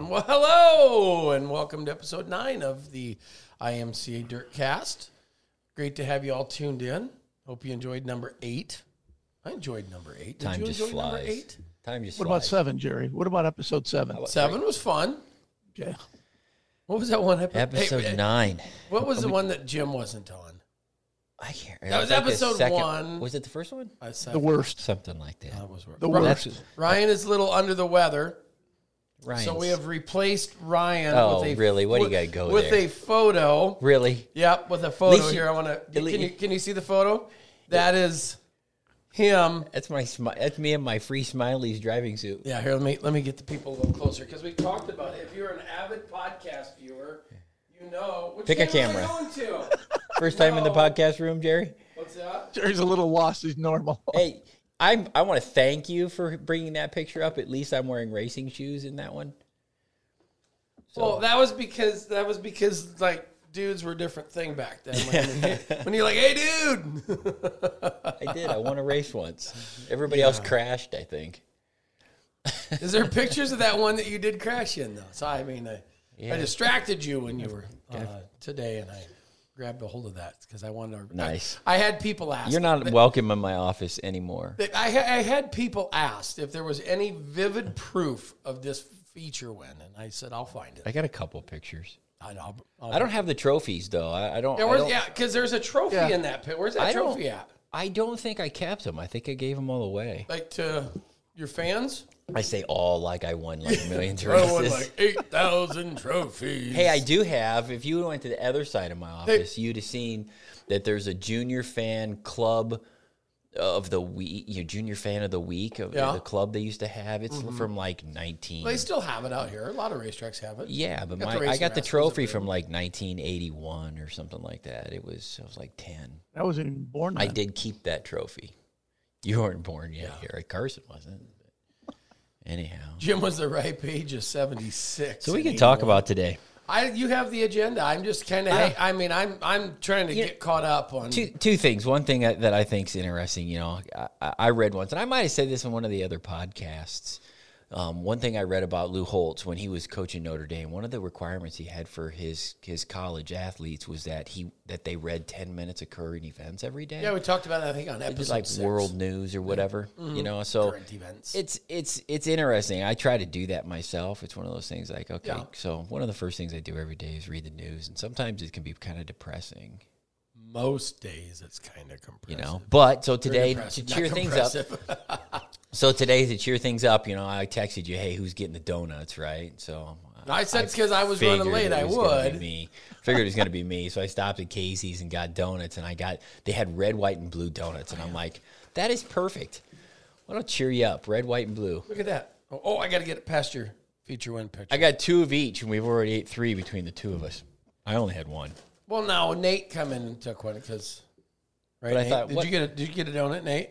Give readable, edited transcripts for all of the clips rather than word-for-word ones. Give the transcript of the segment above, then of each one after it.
Well, hello, and welcome to episode 9 of the IMCA Dirtcast. Great to have you all tuned in. Hope you enjoyed number 8. I enjoyed number 8. Did Time you just enjoy flies. number 8? Time just What flies. about 7, Jerry? What about episode 7? 7 was fun. Okay. What was that one episode? Episode 9. What was the one that Jim wasn't on? I can't. That was the episode second- 1. Was it the first one? I said The worst. Something like that. that was The Ryan- worst. Ryan is a little under the weather. Ryan's. So we have replaced Ryan Oh, with a really? What do you got to go with there? a photo. Really? Yep, with a photo least you- here. I want to. at least- Can you see the photo? That is him. That's That's me in my free Smileys driving suit. Yeah, here let me get the people a little closer because we talked about it. If you're an avid podcast viewer, you know which Pick a camera camera. am I going to? First time in the No. podcast room, Jerry. What's that? Jerry's a little lost. He's normal. Hey, I want to thank you for bringing that picture up. At least I'm wearing racing shoes in that one. So, Well, that was because like dudes were a different thing back then. When you're like, hey, dude. I did. I won a race once. Everybody else crashed, I think. Is there pictures of that one that you did crash in though? So I mean, I distracted you when you were today, and I grabbed a hold of that because I wanted to. Nice. I had people ask. You're not welcome in my office anymore. I had people asked if there was any vivid proof of this feature win, and I said I'll find it. I got a couple pictures. I I don't have the trophies though. I don't. Yeah, because there's a trophy Yeah. in that pit. Where's that I don't- trophy at? I don't think I kept them. I think I gave them all away. Like to your fans? I say all like I won like millions of I won races. like 8,000 trophies. Hey, I do have. If you went to the other side of my office, you'd have seen that there's a junior fan club of the week. Junior fan of the week of Yeah. the club they used to have. It's from like 19. They still have it out here. A lot of racetracks have it. Yeah, but Got the I racing got the rascals trophy up there. from like 1981 or something like that. I was like 10. I wasn't even born I then. did keep that trophy. You weren't born yet here. Carson wasn't. Anyhow. Jim was the ripe age of 76. So we and can talk 81. about today. You have the agenda. I'm just kind of. I mean, I'm trying to get caught up on. Two things. One thing that I think is interesting, I read once, and I might have said this in one of the other podcasts. One thing I read about Lou Holtz when he was coaching Notre Dame, one of the requirements he had for his college athletes was that they read 10 minutes of current events every day. Yeah, we talked about that. I think on It's episode like 6. world news or whatever, So Current events. it's interesting. I try to do that myself. It's one of those things like, okay, Yeah. so one of the first things I do every day is read the news, and sometimes it can be kind of depressing. Most days it's kind of compressive. But so today Depressive, to cheer not things up. compressive. So today to cheer things up, I texted you, hey, who's getting the donuts, right? So I said because I was running figured late, it I was gonna be would. me. Figured it was going to be me, so I stopped at Casey's and got donuts, and they had red, white, and blue donuts, and I'm like, that is perfect. Why don't cheer you up, red, white, and blue? Look at that. Oh, I got to get it past your feature win picture. I got 2 of each, and we've already ate 3 between the 2 of us. I only had 1. Well, now Nate come in and took one because. Right, But I Nate? thought, did what- you get a donut, Nate?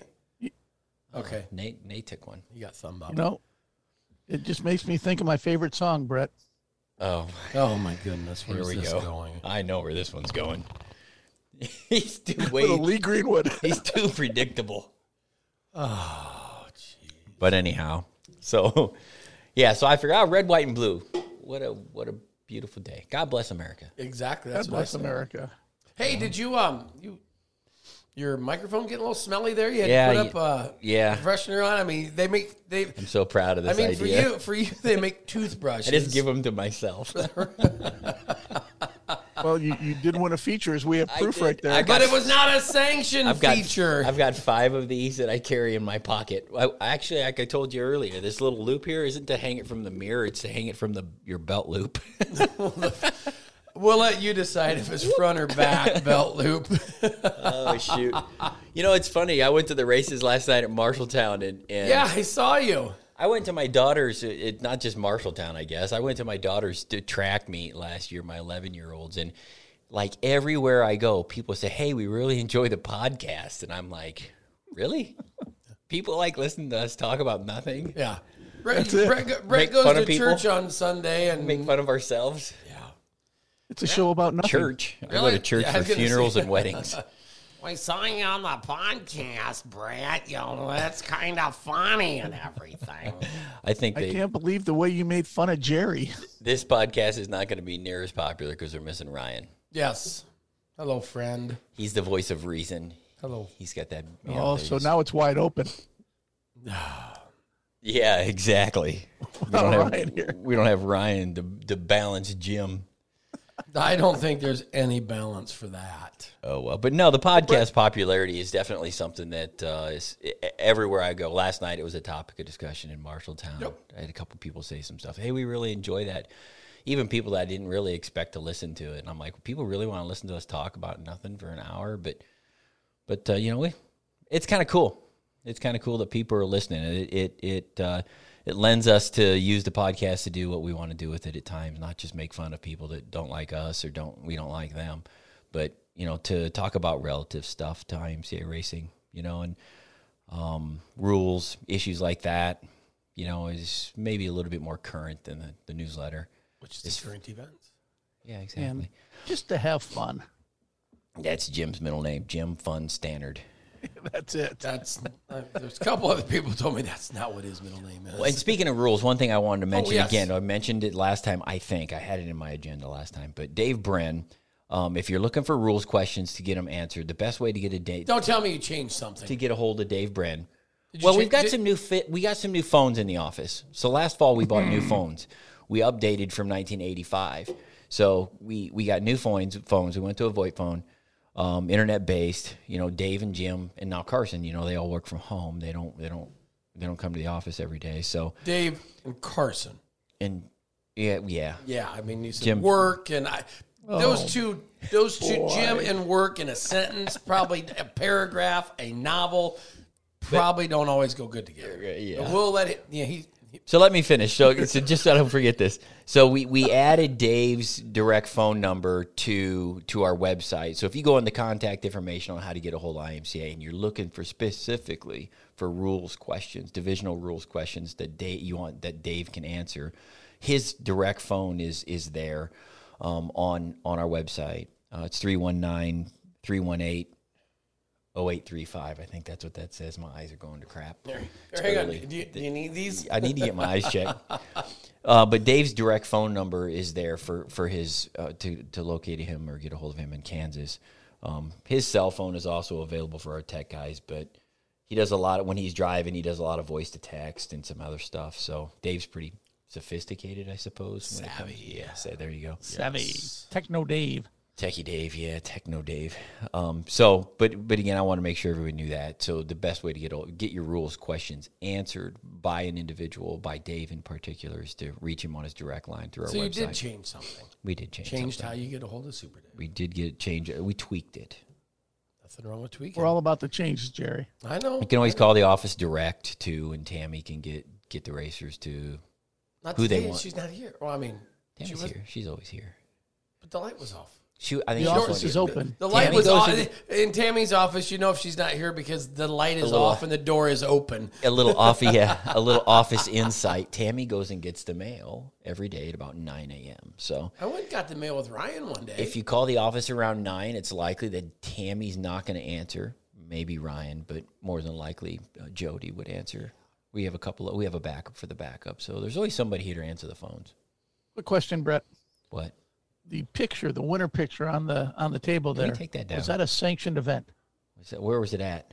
Okay, Nate took one. you got thumb up. You know, it just makes me think of my favorite song, Brett. Oh, Oh my goodness, here where's we this go. going? I know where this one's going. He's too Little Lee Greenwood. He's too predictable. Oh, gee. But anyhow, so so I figured, red, white, and blue. What a beautiful day. God bless America. Exactly. God That's what I bless said. America. Hey, did you your microphone getting a little smelly there? You had Yeah, to put up yeah. freshener on. I mean, they. I'm so proud of this idea. for you, they make toothbrushes. I just give them to myself. Well, you did win a feature, as we have proof did. right there. But it was not a sanctioned feature. I've got 5 of these that I carry in my pocket. Actually, like I told you earlier, this little loop here isn't to hang it from the mirror; it's to hang it from your belt loop. We'll let you decide if it's front or back belt loop. Oh shoot! It's funny. I went to the races last night at Marshalltown, and Yeah, I saw you. I went to my daughter's, not just Marshalltown, I guess. I went to my daughter's track meet last year, my 11-year-olds. And like everywhere I go, people say, hey, we really enjoy the podcast. And I'm like, really? People like listen to us talk about nothing? Yeah. Brett Make goes fun to of people? church on Sunday and Make fun of ourselves? Yeah. It's a show about nothing. Church. I go Really? to church Yeah, I for was gonna funerals say- and weddings. I saw you on the podcast, Brett. You know, that's kind of funny and everything. I think I can't believe the way you made fun of Jerry. this podcast is not going to be near as popular because they're missing Ryan. Yes. Hello, friend. He's the voice of reason. Hello. He's got that. So now it's wide open. Yeah, exactly. We don't have Ryan to balance Jim. I don't think there's any balance for that. Oh, well. But no, the podcast popularity is definitely something that is everywhere I go. Last night, it was a topic of discussion in Marshalltown. Yep. I had a couple people say some stuff. Hey, we really enjoy that. Even people that I didn't really expect to listen to it. And I'm like, people really want to listen to us talk about nothing for an hour? But you know, it's kind of cool. It's kind of cool that people are listening. It lends us to use the podcast to do what we want to do with it at times, not just make fun of people that don't like us or we don't like them, but, you know, to talk about relative stuff to IMCA racing, you know, and rules, issues like that, you know, is maybe a little bit more current than the newsletter. Which is the current events. Yeah, exactly. And just to have fun. That's Jim's middle name, Jim Fun Standard. That's it. That's there's a couple other people who told me that's not what his middle name is. Well, and speaking of rules, one thing I wanted to mention yes. again, I mentioned it last time, I think. I had it in my agenda last time. But Dave Bren, if you're looking for rules questions to get them answered, the best way to get a date Don't tell me you changed something. to get a hold of Dave Bren. you Well, cha- we've got did- some new phones in the office. So last fall we bought new phones. We updated from 1985. So we got new phones. We went to a VoIP phone. Internet based, you know, Dave and Jim and now Carson, you know, they all work from home. They don't come to the office every day. So Dave and Carson. and yeah. Yeah, I mean, you said Jim. work and those two, Jim and work in a sentence, probably a paragraph, a novel, probably don't always go good together. Yeah. But we'll let it. Yeah, So let me finish. So just so I don't forget this. So we added Dave's direct phone number to our website. So if you go in the contact information on how to get a hold of IMCA and you're looking for specifically for rules questions, divisional rules questions that Dave can answer, his direct phone is there on our website. It's 319-318-0835. I think that's what that says. My eyes are going to crap. hang on. Do you need these? I need to get my eyes checked. But Dave's direct phone number is there for his to locate him or get a hold of him in Kansas. His cell phone is also available for our tech guys, but he does a lot of, when he's driving, he does a lot of voice to text and some other stuff. So Dave's pretty sophisticated, I suppose. Savvy. Yeah, so there you go. Savvy. Techno Dave. Techie Dave, yeah, Techno Dave. But again, I want to make sure everyone knew that. So the best way to get your rules questions answered by an individual, by Dave in particular, is to reach him on his direct line through our website. So you did change something. We did change Changed something. how you get a hold of Super Dave. We did get it changed. We tweaked it. Nothing wrong with tweaking. We're all about the changes, Jerry. I know. You can always call the office direct too, and Tammy can get the racers to Not who they today, want. She's not here. Well, I mean, Tammy's here. She's always here. but the light was off. I think The she's office going is to- open. The light Tammy was goes off. in- In Tammy's office, you know if she's not here because the light is little- off and the door is open. a little office insight. Tammy goes and gets the mail every day at about 9 a.m. So I went and got the mail with Ryan one day. if you call the office around 9, it's likely that Tammy's not going to answer. Maybe Ryan, but more than likely Jody would answer. We have a backup for the backup, so there's always somebody here to answer the phones. Quick question, Brett. What? The winner picture on the table Let me there. take that down. Was that a sanctioned event? Where was it at?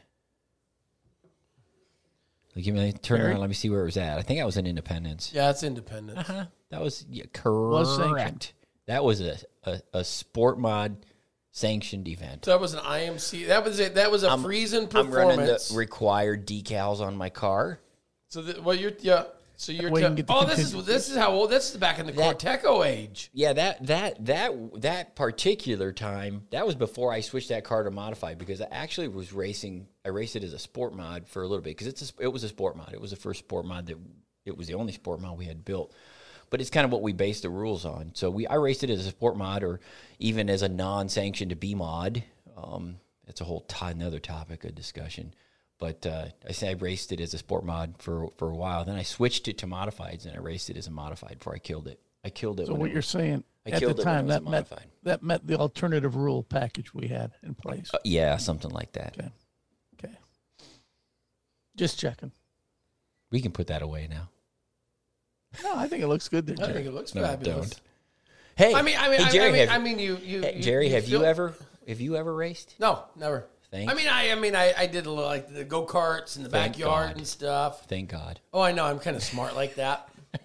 Turn Barry? around. Let me see where it was at. I think I was in Independence. yeah, it's independent. That was Was sanctioned. correct. That was a sport mod sanctioned event. So that was an IMC. That was it. That was a Friesen I'm running the performance. required decals on my car. So you're. So you're. Way you can get the This is how old. This is back in the Corteco age. Yeah, that particular time, that was before I switched that car to modified because I actually was racing. I raced it as a sport mod for a little bit because it was a sport mod. It was the first sport mod it was the only sport mod we had built. But it's kind of what we based the rules on. So I raced it as a sport mod or even as a non-sanctioned B mod. It's a whole another topic of discussion. But I raced it as a sport mod for a while. Then I switched it to modifieds, and I raced it as a modified before I killed it. I killed it. So when what it you're was- saying I at killed the it when it time was that modified. met the alternative rule package we had in place. Yeah, something like that. Okay. Just checking. We can put that away now. No, I think it looks good there, I Jerry. think it looks No, fabulous. don't. Hey, Hey, Jerry, Jerry, have you ever raced? No, never. Thank- I did a little like the go karts in the Thank backyard God. and stuff. Thank God. Oh, I know. I'm kind of smart like that.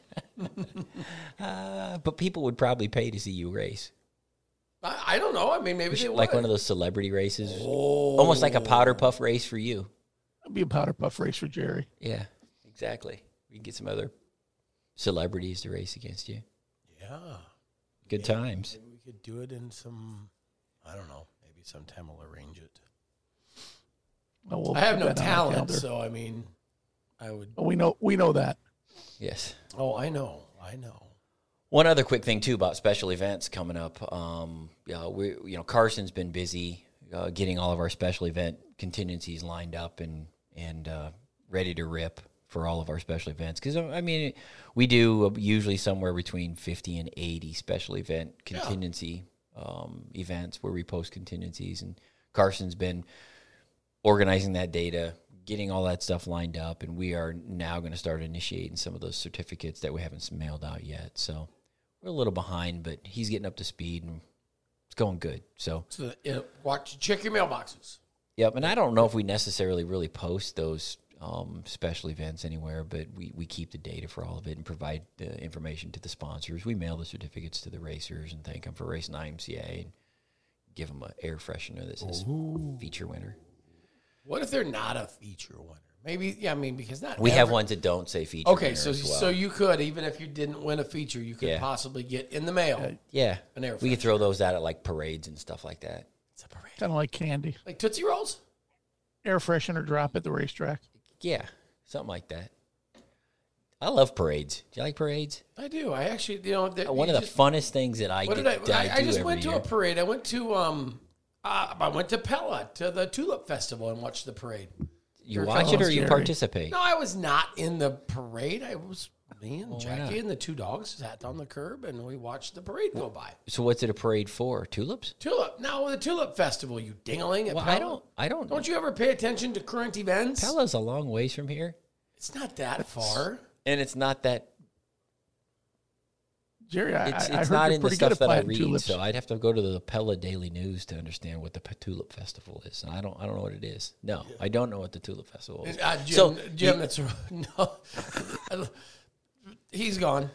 But people would probably pay to see you race. I don't know. I mean, maybe they would. Like one of those celebrity races. Almost like a powder puff race for you. It'll be a powder puff race for Jerry. Yeah, exactly. We can get some other celebrities to race against you. Yeah. Good times. Maybe we could do it in some, I don't know, maybe sometime we'll arrange it. Oh, we'll I have put no that on our talent, calendar. so I mean, I would. Oh, we know that. Yes. Oh, I know. One other quick thing too about special events coming up. Carson's been busy getting all of our special event contingencies lined up and ready to rip for all of our special events. Because I mean, we do usually somewhere between 50 and 80 special event contingency events where we post contingencies, and Carson's been organizing that data, getting all that stuff lined up, and we are now going to start initiating some of those certificates that we haven't mailed out yet. So we're a little behind, but he's getting up to speed, and it's going good. So Check your mailboxes. yep, and I don't know if we necessarily really post those special events anywhere, but we keep the data for all of it and provide the information to the sponsors. We mail the certificates to the racers and thank them for racing IMCA and give them an air freshener that says feature winner. What if they're not a feature winner? Maybe, because not. We have ones that don't say feature winner. Okay, so as well. so you could, even if you didn't win a feature, you could Yeah. possibly get in the mail. Yeah, An air we could throw those out at like parades and stuff like that. It's a parade. Kind of like candy. Like Tootsie Rolls? Air freshener drop at the racetrack. Yeah, something like that. I love parades. Do you like parades? I do. I actually, One of the funnest things that I What get did to I do just every went to year. a parade. I went to Pella, to the Tulip Festival, and watched the parade. You watch it or you Jerry. participate? No, I was not in the parade. I was me and why Jackie not? and the two dogs sat on the curb, and we watched the parade go by. So what's it a parade for? Tulips? Tulip. No, the Tulip Festival, you dingling. At Well, Pella. I don't. Don't you ever pay attention to current events? Pella's a long ways from here, It's not that far. and it's not that. Jerry, It's I heard not you're in the pretty good stuff at that I planting read. tulips. So I'd have to go to the Pella Daily News to understand what the Tulip Festival is, and I don't know what it is. No, I don't know what the Tulip Festival is. Jim, that's no. He's gone.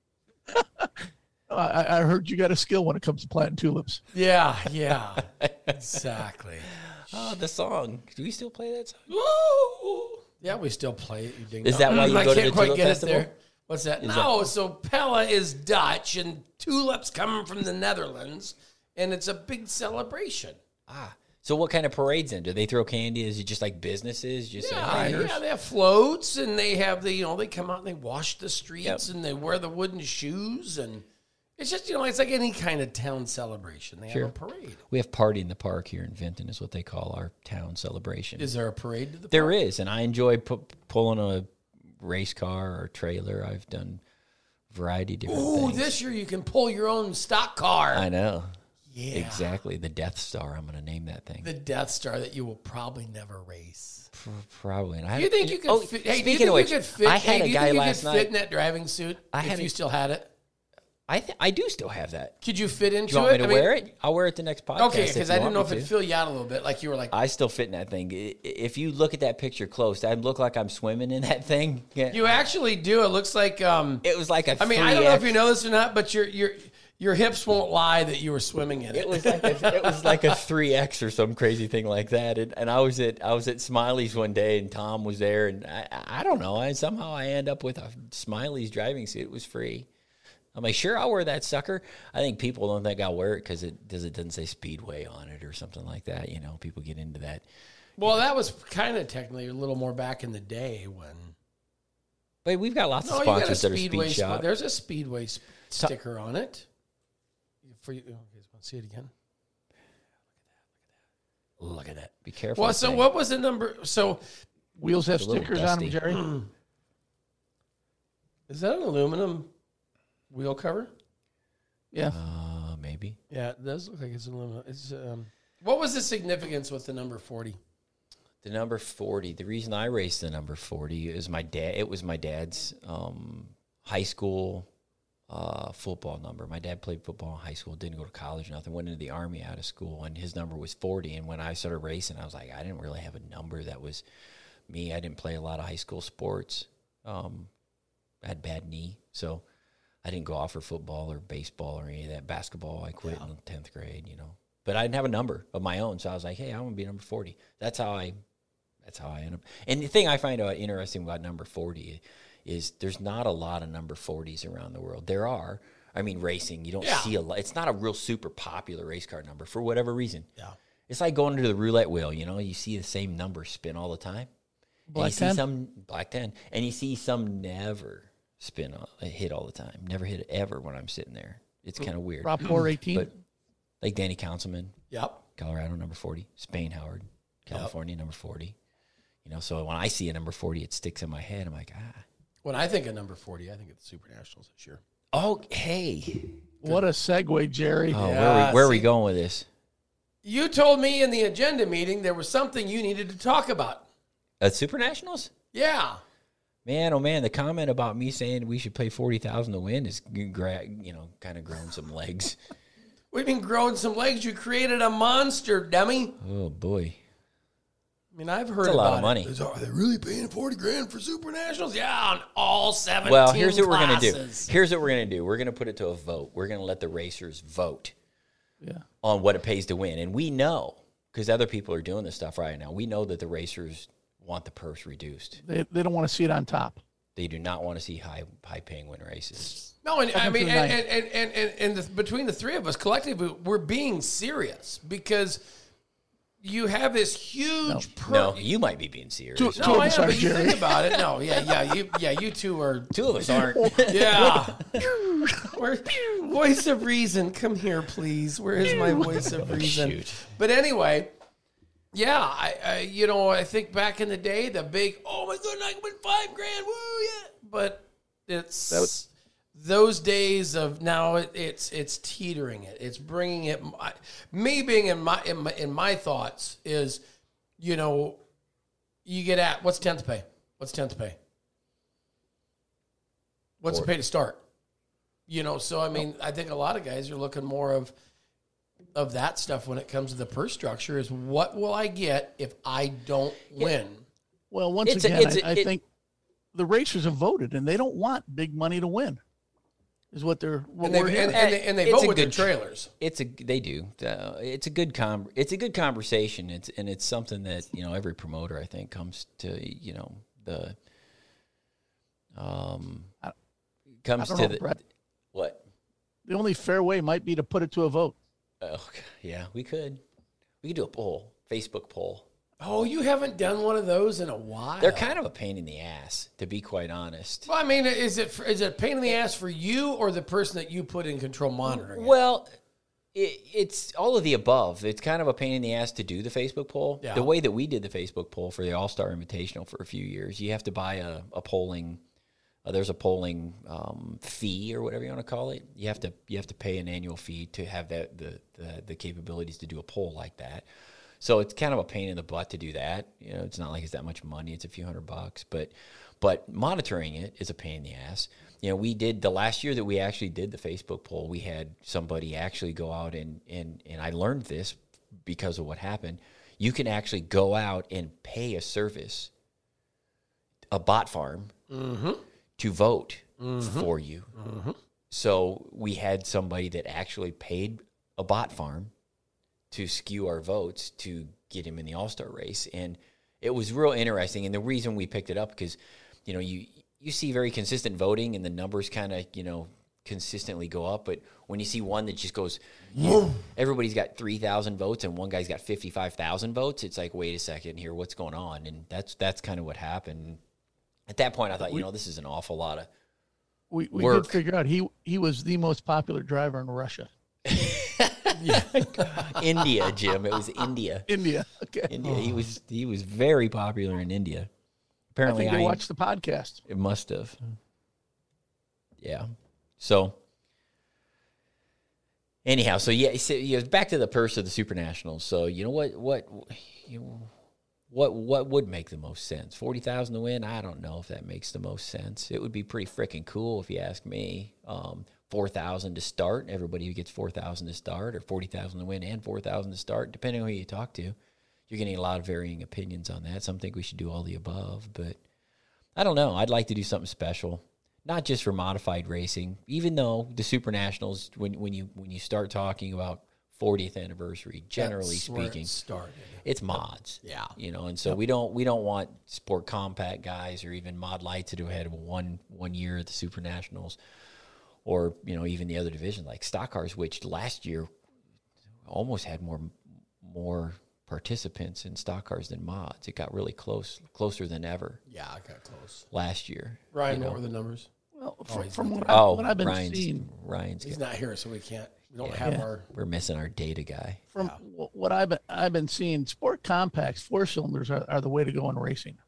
I heard you got a skill when it comes to planting tulips. Yeah, exactly. Oh, the song. Do we still play that song? Woo! Yeah, we still play it. You ding Is dong. that why you I go to can't the quite Tulip get Festival? it there. What's that? No, so Pella is Dutch and tulips coming from the Netherlands, and it's a big celebration. So what kind of parades then? Do they throw candy? Is it just like businesses? Just say, hey, Yeah, they have floats, and they have they come out and they wash the streets, Yep. and they wear the wooden shoes, and it's just it's like any kind of town celebration. They have a parade. we have Party in the Park here in Vinton is what they call our town celebration. Is there a parade to the There park? is, and I enjoy pulling a race car or trailer. I've done a variety of different Ooh, things. this year you can pull your own stock car. I know. Yeah. Exactly. The Death Star. I'm going to name that thing. The Death Star that you will probably never race. Probably. And Do you think you could fit? Hey, do you speaking think of which, you could fit? I had do a you guy think you last could fit night. in that driving suit if you still had it? I do still have that. Could you fit into Do you want it? me to wear it? I'll wear it the next podcast. Okay, if because you I didn't want know me if it'd to. fill you out a little bit. Like you were like, I still fit in that thing. If you look at that picture close, I look like I'm swimming in that thing. you actually do. It looks like. It was like a. I mean, I don't know if you know this or not, but your hips won't lie that you were swimming in it. It was like a 3X or some crazy thing like that. And I was at Smiley's one day, and Tom was there, and I don't know. Somehow I end up with a Smiley's driving suit. It was free. I'm like, sure, I'll wear that sucker. I think people don't think I'll wear it because it doesn't say Speedway on it or something like that. You know, people get into that. Well, that was kind of technically a little more back in the day when. But we've got lots of No, you got a sponsors that are Speedway. Speed Shop. There's a Speedway sticker on it. For you, okay, want to see it again? Look at that. Be careful. Well, with so things. what was the number? So Wheels have a little stickers on them, dusty. Jerry. is that an aluminum wheel cover? Yeah. Maybe. Yeah, it does look like it's aluminum. It's what was the significance with the number 40? The number 40. The reason I raced the number 40 is my dad. It was my dad's high school football number. My dad played football in high school, didn't go to college, nothing. Went into the Army out of school, and his number was 40. And when I started racing, I was like, I didn't really have a number that was me. I didn't play a lot of high school sports. I had bad knee, so I didn't go off for football or baseball or any of that. Basketball, I quit in 10th grade, But I didn't have a number of my own, so I was like, hey, I want to be number 40. That's how I end up. And the thing I find interesting about number 40 is there's not a lot of number 40s around the world. There are. I mean, racing, you don't see a lot. It's not a real super popular race car number for whatever reason. Yeah. It's like going to the roulette wheel, you see the same number spin all the time. Black 10? Black 10. And you see some never hit all the time. Never hit it ever when I'm sitting there. It's kind of weird. Prop 418? But like Danny Councilman. Yep. Colorado, number 40. Spain Howard, California, number 40. So when I see a number 40, it sticks in my head. I'm like, When I think of number 40, I think of the Super Nationals this year. Oh, hey. What a segue, Jerry. Oh, where are we going with this? You told me in the agenda meeting there was something you needed to talk about. At Super Nationals? Yeah. Man, oh man, the comment about me saying we should pay $40,000 to win is, kind of grown some legs. We've been growing some legs. You created a monster, dummy. Oh boy. I mean, I've heard That's a lot of money. Are they really paying $40,000 for Super Nationals? Yeah, on all 17 Well, here's what classes. we're going to do. Here's what we're going to do. We're going to put it to a vote. We're going to let the racers vote on what it pays to win. And we know, because other people are doing this stuff right now, we know that the racers want the purse reduced. They don't want to see it on top. They do not want to see high paying win races. No, and I mean, and between the three of us collectively, we're being serious because you have this huge. No, you might be being serious. Two No, of I us am, are, but you Jerry. think about it. No, you two are. Two of us aren't. Yeah. Voice of reason, come here, please. Where is my voice of reason? Shoot. But anyway, yeah, I think back in the day, the big, oh my goodness, I can win $5,000, woo, yeah. But it's those days of now. It's teetering it. It's bringing it. Me being in my thoughts is, you get at what's 10th pay? What's 10th pay? What's the pay to start? So I mean, I think a lot of guys are looking more of that stuff when it comes to the purse structure. Is what will I get if I don't win? Well, once again, I think the racers have voted, and they don't want big money to win. Is what they're And they vote with their trailers. They do. It's a good conversation. It's something that every promoter I think comes to Brett. What? The only fair way might be to put it to a vote. Oh yeah, we could do a poll, Facebook poll. Oh, you haven't done one of those in a while. They're kind of a pain in the ass, to be quite honest. Well, I mean, is it a pain in the ass for you or the person that you put in control monitoring? Well, it's all of the above. It's kind of a pain in the ass to do the Facebook poll. Yeah. The way that we did the Facebook poll for the All-Star Invitational for a few years, you have to buy a polling. There's a polling fee or whatever you want to call it. You have to pay an annual fee to have the capabilities to do a poll like that. So it's kind of a pain in the butt to do that. It's not like it's that much money. It's a few $100, but monitoring it is a pain in the ass. We did the last year that we actually did the Facebook poll. We had somebody actually go out and I learned this because of what happened. You can actually go out and pay a service, a bot farm, to vote for you. So we had somebody that actually paid a bot farm to skew our votes to get him in the All-Star race. And it was real interesting. And the reason we picked it up, because, you see very consistent voting and the numbers kind of, consistently go up. But when you see one that just goes, everybody's got 3,000 votes and one guy's got 55,000 votes, it's like, wait a second here, what's going on? And that's kind of what happened. At that point, I thought, this is an awful lot of we work. did figure out he was the most popular driver in Russia. India, Jim. It was India. India. Okay. India. He was very popular in India. Apparently, I think they watched the podcast. It must have. Yeah. So anyhow, so back to the purse of the Super Nationals. So what would make the most sense? 40,000 to win? I don't know if that makes the most sense. It would be pretty freaking cool if you ask me. 4,000 to start. Everybody who gets 4,000 to start, or 40,000 to win and 4,000 to start, depending on who you talk to. You're getting a lot of varying opinions on that. Some think we should do all the above, but I don't know. I'd like to do something special, not just for modified racing. Even though the Super Nationals, when you start talking about 40th anniversary, generally speaking, it's mods. Yeah, and so we don't want Sport Compact guys or even Mod Lights to have one year at the Super Nationals, or even the other division like stock cars, which last year almost had more participants in stock cars than mods. It got really closer than ever. Yeah, it got close last year. Ryan, what were the numbers? Well, from what I've been seeing, he's not here, so we can't. We don't have our. We're missing our data guy. From what I've been seeing, Sport Compacts 4-cylinders are the way to go in racing.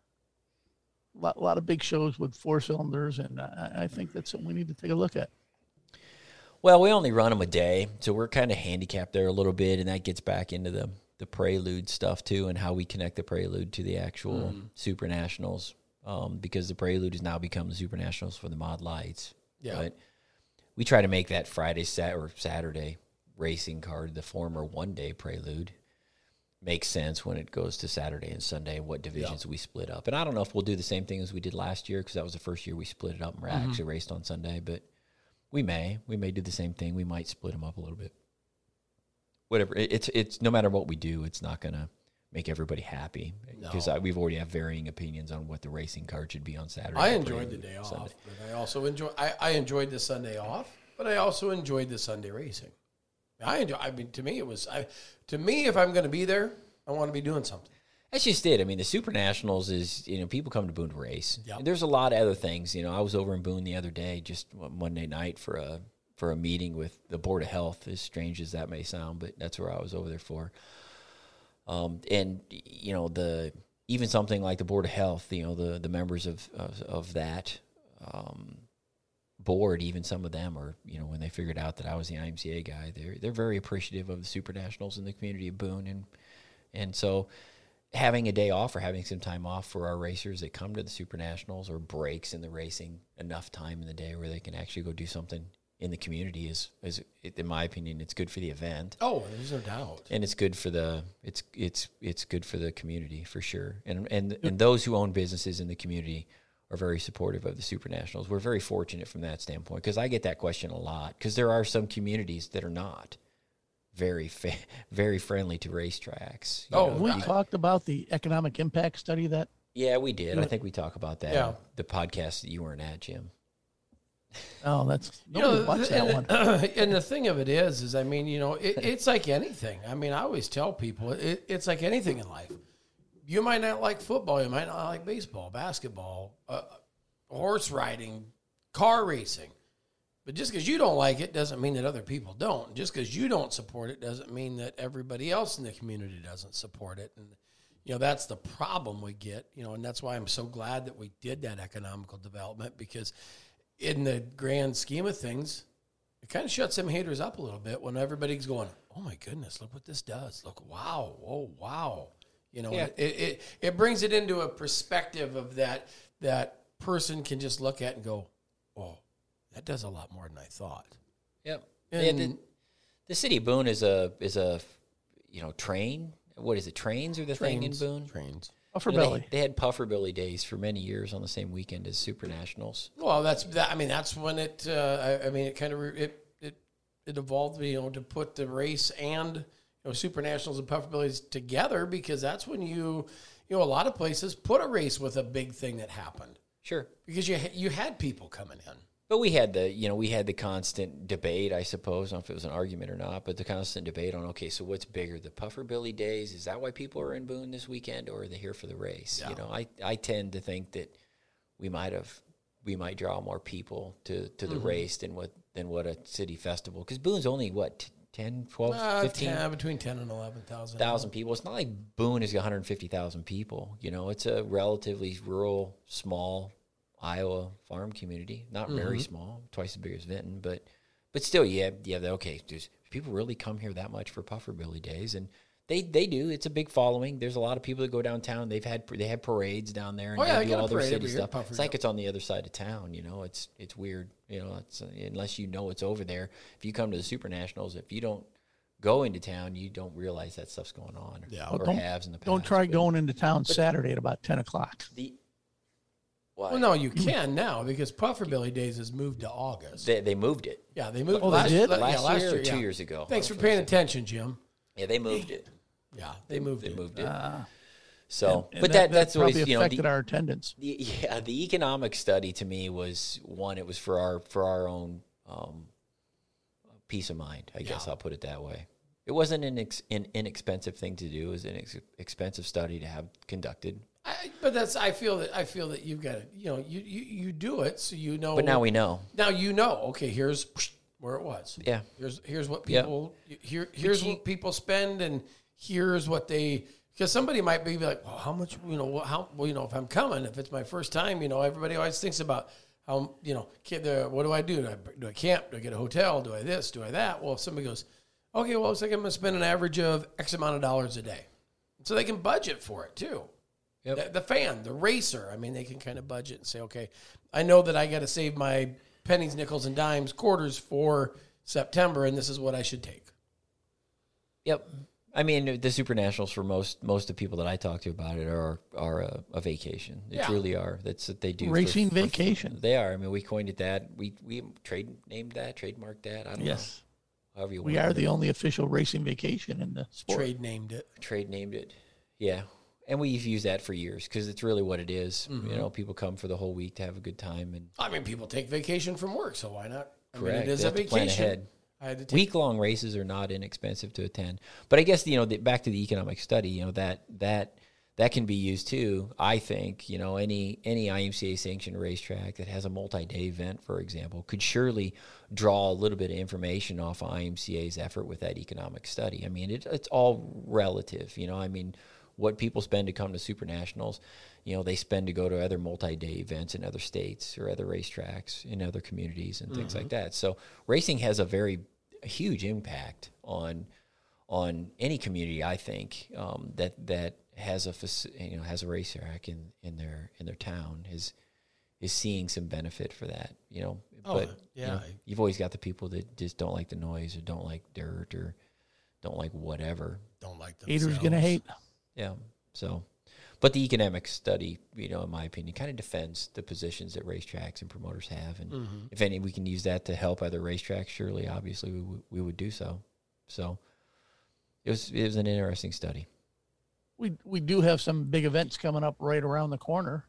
A lot of big shows with 4-cylinders, and I think that's something we need to take a look at. Well, we only run them a day, so we're kind of handicapped there a little bit, and that gets back into the Prelude stuff too, and how we connect the Prelude to the actual Super Nationals, because the Prelude has now become the Super Nationals for the Mod Lights. Yeah. But we try to make that Friday or Saturday racing card, the former one-day Prelude, makes sense when it goes to Saturday and Sunday and what divisions we split up. And I don't know if we'll do the same thing as we did last year, because that was the first year we split it up and actually raced on Sunday, but we may do the same thing. We might split them up a little bit. Whatever. It's no matter what we do, it's not going to make everybody happy, because we've already have varying opinions on what the racing card should be on Saturday. I enjoyed the day off, but I also enjoyed the Sunday off, but I also enjoyed the Sunday racing. To me, if I'm going to be there, I want to be doing something. That's just it. I mean, the Super Nationals is, people come to Boone to race. Yep. There's a lot of other things. I was over in Boone the other day, just Monday night for a meeting with the Board of Health, as strange as that may sound, but that's where I was over there for. And even something like the Board of Health, the members of that board, even some of them are, when they figured out that I was the IMCA guy, they're very appreciative of the Super Nationals in the community of Boone, and so having a day off or having some time off for our racers that come to the Super Nationals, or breaks in the racing, enough time in the day where they can actually go do something in the community is in my opinion, it's good for the event. Oh, there's no doubt. And it's good for it's good for the community for sure. And those who own businesses in the community are very supportive of the Super Nationals. We're very fortunate from that standpoint, because I get that question a lot, because there are some communities that are not very friendly to racetracks. We talked about the economic impact study that. Yeah, we did. I think we talk about that. Yeah. The podcast that you weren't at, Jim. Oh, that's nobody watched that one. And the thing of it is I mean, it's like anything. I mean, I always tell people it's like anything in life. You might not like football, you might not like baseball, basketball, horse riding, car racing. But just because you don't like it doesn't mean that other people don't. Just because you don't support it doesn't mean that everybody else in the community doesn't support it. And that's the problem we get. And that's why I'm so glad that we did that economical development, because in the grand scheme of things, it kind of shuts them haters up a little bit when everybody's going, oh my goodness, look what this does. Look, wow, oh wow. It brings it into a perspective of that person can just look at and go, oh, that does a lot more than I thought. Yep. And the city of Boone is a train. What is it? Trains are the thing in Boone? Trains. Puffer Belly. They had Puffer Belly days for many years on the same weekend as Super Nationals. Well, that's when it. It kind of it evolved, to put the race and Super Nationals and Puffer Bellies together, because that's when a lot of places put a race with a big thing that happened. Sure, because you had people coming in. But we had the constant debate, I suppose. I don't know if it was an argument or not, but the constant debate on, okay, so what's bigger, the Puffer Billy days? Is that why people are in Boone this weekend, or are they here for the race? Yeah. I tend to think that we might draw more people to the race than what a city festival, because Boone's only 10, 12, 15? Between 10 and 11,000 people. It's not like Boone is 150,000 people. It's a relatively rural, small, Iowa farm community, not very small, twice as big as Vinton, but still, okay, does people really come here that much for Puffer Billy Days? And they do. It's a big following. There's a lot of people that go downtown. They have parades down there, and they do all their city stuff. It's like it's on the other side of town. It's weird. It's unless you know it's over there. If you come to the Super Nationals, if you don't go into town, you don't realize that stuff's going on. Yeah, or halves in the past. Don't try going into town Saturday at about 10 o'clock. Why? Well, no, you can now because Puffer Billy Days has moved to August. They moved it. Yeah, they moved. They did? Last year or 2 years ago. Thanks for paying attention, Jim. Yeah, they moved it. Yeah, they moved it. So, and but that's always probably affected our attendance. The economic study to me was one. It was for our own peace of mind. I guess I'll put it that way. It wasn't an inexpensive thing to do. It was an expensive study to have conducted. I feel that you've got it. You do it, so you know. But now we know. Now you know. Okay, here's where it was. Yeah. Here's what people here's what people spend, and here's what they. Because somebody might be like, well, how much? If I'm coming, if it's my first time, everybody always thinks about how what do I do? Do I camp? Do I get a hotel? Do I this? Do I that? Well, if somebody goes, okay, well, it's like I'm going to spend an average of X amount of dollars a day, so they can budget for it too. Yep. The fan, the racer, they can kind of budget and say, okay, I know that I got to save my pennies, nickels, and dimes, quarters for September, and this is what I should take. Yep. The Super Nationals for most of the people that I talk to about it are a vacation. They truly are. That's what they do. Racing vacation. They are. We coined it that. We trademarked that. I don't know. However you want. We are the only official racing vacation in the sport. Trade named it. Yeah. And we've used that for years because it's really what it is. Mm-hmm. People come for the whole week to have a good time. And people take vacation from work, so why not? Correct. It is a vacation. Week-long races are not inexpensive to attend. But I guess, back to the economic study, that can be used too, I think. Any IMCA-sanctioned racetrack that has a multi-day event, for example, could surely draw a little bit of information off of IMCA's effort with that economic study. It's all relative, what people spend to come to Super Nationals, they spend to go to other multi-day events in other states or other racetracks in other communities and things like that. So racing has a huge impact on any community, I think, that has a racetrack in their town is seeing some benefit for that. You've always got the people that just don't like the noise or don't like dirt or don't like whatever. Don't like themselves. Haters gonna hate. Yeah. So, but the economic study, in my opinion, kind of defends the positions that racetracks and promoters have, and if any, we can use that to help other racetracks. Surely, obviously, we would do so. So, it was an interesting study. We do have some big events coming up right around the corner.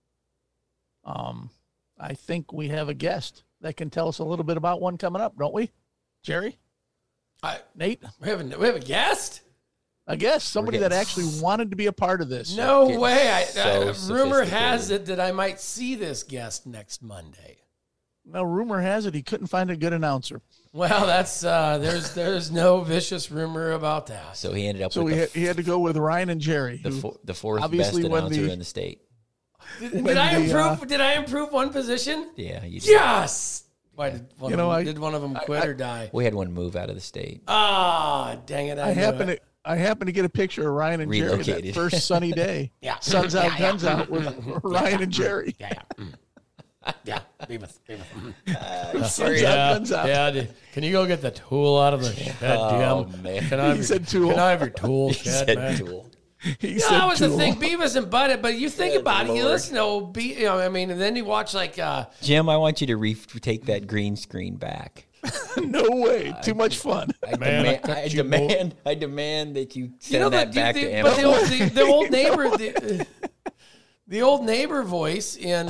I think we have a guest that can tell us a little bit about one coming up, don't we, Jerry? Nate, we have a guest. I guess somebody that actually wanted to be a part of this. No way. Rumor has it that I might see this guest next Monday. No, rumor has it he couldn't find a good announcer. Well, that's there's no vicious rumor about that. So he ended up. He had to go with Ryan and Jerry, the fourth best announcer in the state. Did I improve one position? Yeah, you did. Yes. Why did one of them quit or die? We had one move out of the state. Ah, dang it! I happened to get a picture of Ryan and Jerry that first sunny day. Yeah. Suns out, guns out with Ryan and Jerry. Yeah. Beavis. Suns out, guns out. Yeah. Can you go get the tool out of the shed, Oh, man. He said tool. Can I have your tool, shed, man? Tool. That was the thing, Beavis and Butthead. But you think about it, you listen to and then you watch like. Jim, I want you to take that green screen back. No way! Too much fun. I demand that you send that back to Amazon. But the old neighbor, the old neighbor voice in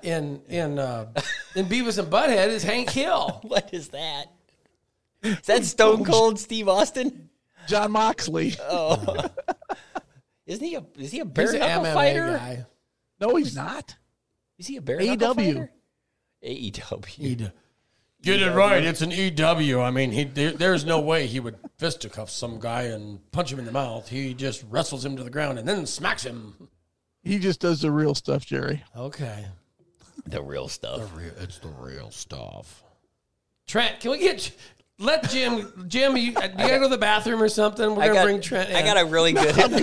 Beavis and Butthead is Hank Hill. What is that? Is that Stone Cold Steve Austin? John Moxley. Oh, is he a bare He's knuckle an MMA fighter? guy. No, he's not. Is he a bare knuckle fighter? AEW. Get it right. It's an EW. There's no way he would fisticuff some guy and punch him in the mouth. He just wrestles him to the ground and then smacks him. He just does the real stuff, Jerry. Okay. The real stuff. It's the real stuff. Trent, can we let Jim, you gotta go to the bathroom or something? We're going to bring Trent in. I got a really good. We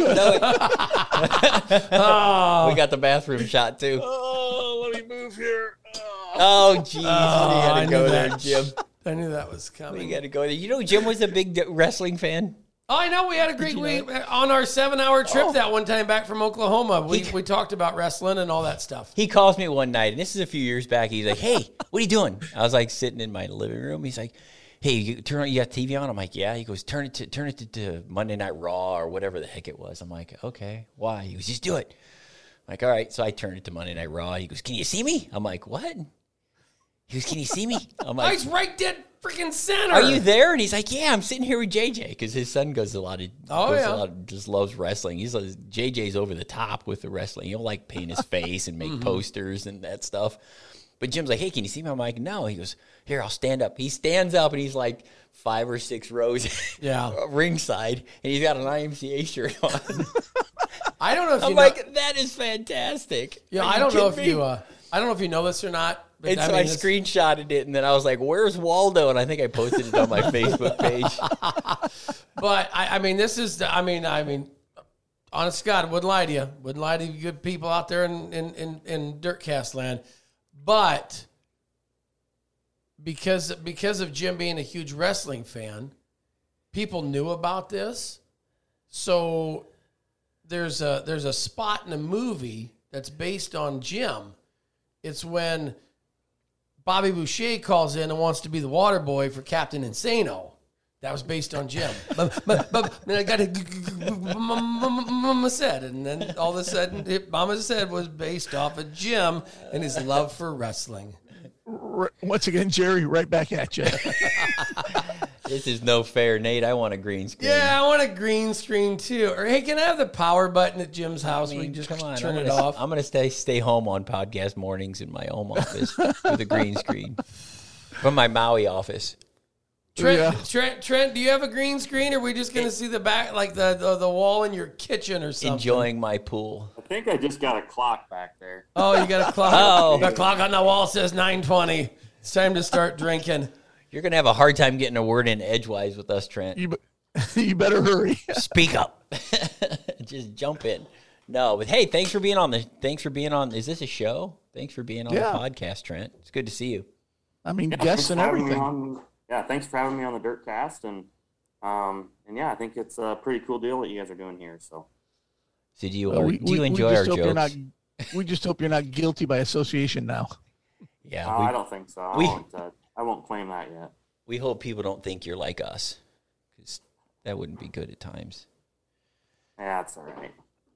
got the bathroom shot too. Oh, let me move here. Oh, jeez. You got I to go knew there, that. Jim. I knew that was coming. You got to go there. You know, Jim was a big wrestling fan. Oh, I know. We had a great week on our 7-hour trip that one time back from Oklahoma. We talked about wrestling and all that stuff. He calls me one night, and this is a few years back. He's like, "Hey, what are you doing?" I was like sitting in my living room. He's like, "Hey, you got TV on?" I'm like, "Yeah." He goes, "Turn it to Monday Night Raw or whatever the heck it was." I'm like, "Okay, why?" He goes, "Just do it." I'm like, "All right." So I turned it to Monday Night Raw. He goes, "Can you see me?" I'm like, "What?" He goes, "Can you see me?" I'm like, He's right dead freaking center. "Are you there?" And he's like, "Yeah, I'm sitting here with JJ," because his son goes a lot of, just loves wrestling. He's like, JJ's over the top with the wrestling. He'll like paint his face and make posters and that stuff. But Jim's like, "Hey, can you see me?" I'm like, "No." He goes, "Here, I'll stand up." He stands up and he's like 5 or 6 rows ringside, and he's got an IMCA shirt on. I don't know if I'm like, that is fantastic. Yeah, I don't know if you know this or not. But And so I screenshotted it, and then I was like, "Where's Waldo?" And I think I posted it on my Facebook page. But I mean, this is. I mean, honest to God, wouldn't lie to you. Wouldn't lie to you good people out there in Dirtcast land. But because of Jim being a huge wrestling fan, people knew about this. So there's a spot in a movie that's based on Jim. It's when Bobby Boucher calls in and wants to be the water boy for Captain Insano. That was based on Jim. But I got Mama said, and then all of a sudden, Mama said was based off of Jim and his love for wrestling. Once again, Jerry, right back at you. This is no fair, Nate. I want a green screen. Yeah, I want a green screen too. Or hey, can I have the power button at Jim's house? We can just turn it off. I'm going to stay home on podcast mornings in my home office with a green screen from my Maui office. Trent, do you have a green screen, or are we just going to see the back, like the wall in your kitchen or something? Enjoying my pool. I think I just got a clock back there. Oh, you got a clock? The clock on the wall says 9:20. It's time to start drinking. You're going to have a hard time getting a word in edgewise with us, Trent. You better hurry. Speak up. Just jump in. No, but hey, thanks for being on. Is this a show? Thanks for being on the podcast, Trent. It's good to see you. I mean, guests and everything. Thanks for having me on the Dirtcast, and I think it's a pretty cool deal that you guys are doing here. So do you enjoy our jokes? We just hope you're not guilty by association now. Yeah, I don't think so. I won't claim that yet. We hope people don't think you're like us, because that wouldn't be good at times. Yeah, that's all right.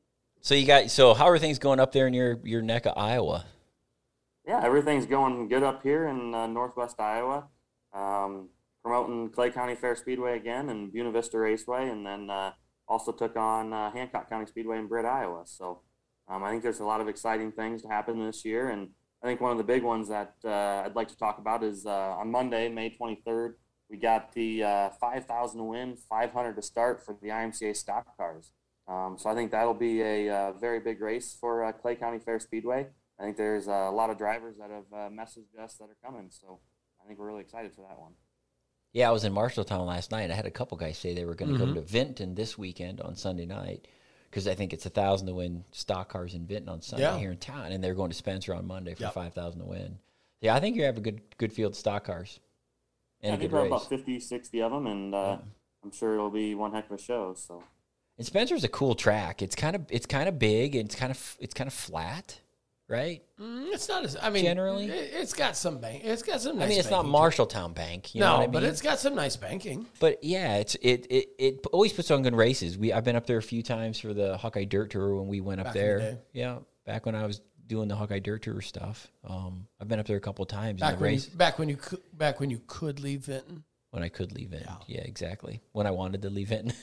So how are things going up there in your neck of Iowa? Yeah, everything's going good up here in northwest Iowa. Promoting Clay County Fair Speedway again and Buena Vista Raceway, and then also took on Hancock County Speedway in Britt, Iowa. So I think there's a lot of exciting things to happen this year, and I think one of the big ones that I'd like to talk about is on Monday, May 23rd, we got the 5,000 to win, 500 to start for the IMCA stock cars. So I think that'll be a very big race for Clay County Fair Speedway. I think there's a lot of drivers that have messaged us that are coming, so I think we're really excited for that one. Yeah, I was in Marshalltown last night. I had a couple guys say they were going to go to Vinton this weekend on Sunday night, because I think it's 1,000 to win stock cars in Vinton on Sunday here in town, and they're going to Spencer on Monday for 5,000 to win. Yeah, I think you have a good field of stock cars. And I think we have about 50, 60 of them, and I'm sure it'll be one heck of a show. So, and Spencer's a cool track. It's kind of big, and it's kind of flat, right? It's not as. I mean, generally, it's got some bank. It's got some. Nice it's not Marshalltown bank. You know what I mean? But it's got some nice banking. But yeah, it always puts on good races. I've been up there a few times for the Hawkeye Dirt Tour when we went up there. Yeah, back when I was doing the Hawkeye Dirt Tour stuff. I've been up there a couple of times. Back when you could leave Vinton. When I could leave Vinton. Yeah, exactly. When I wanted to leave Vinton.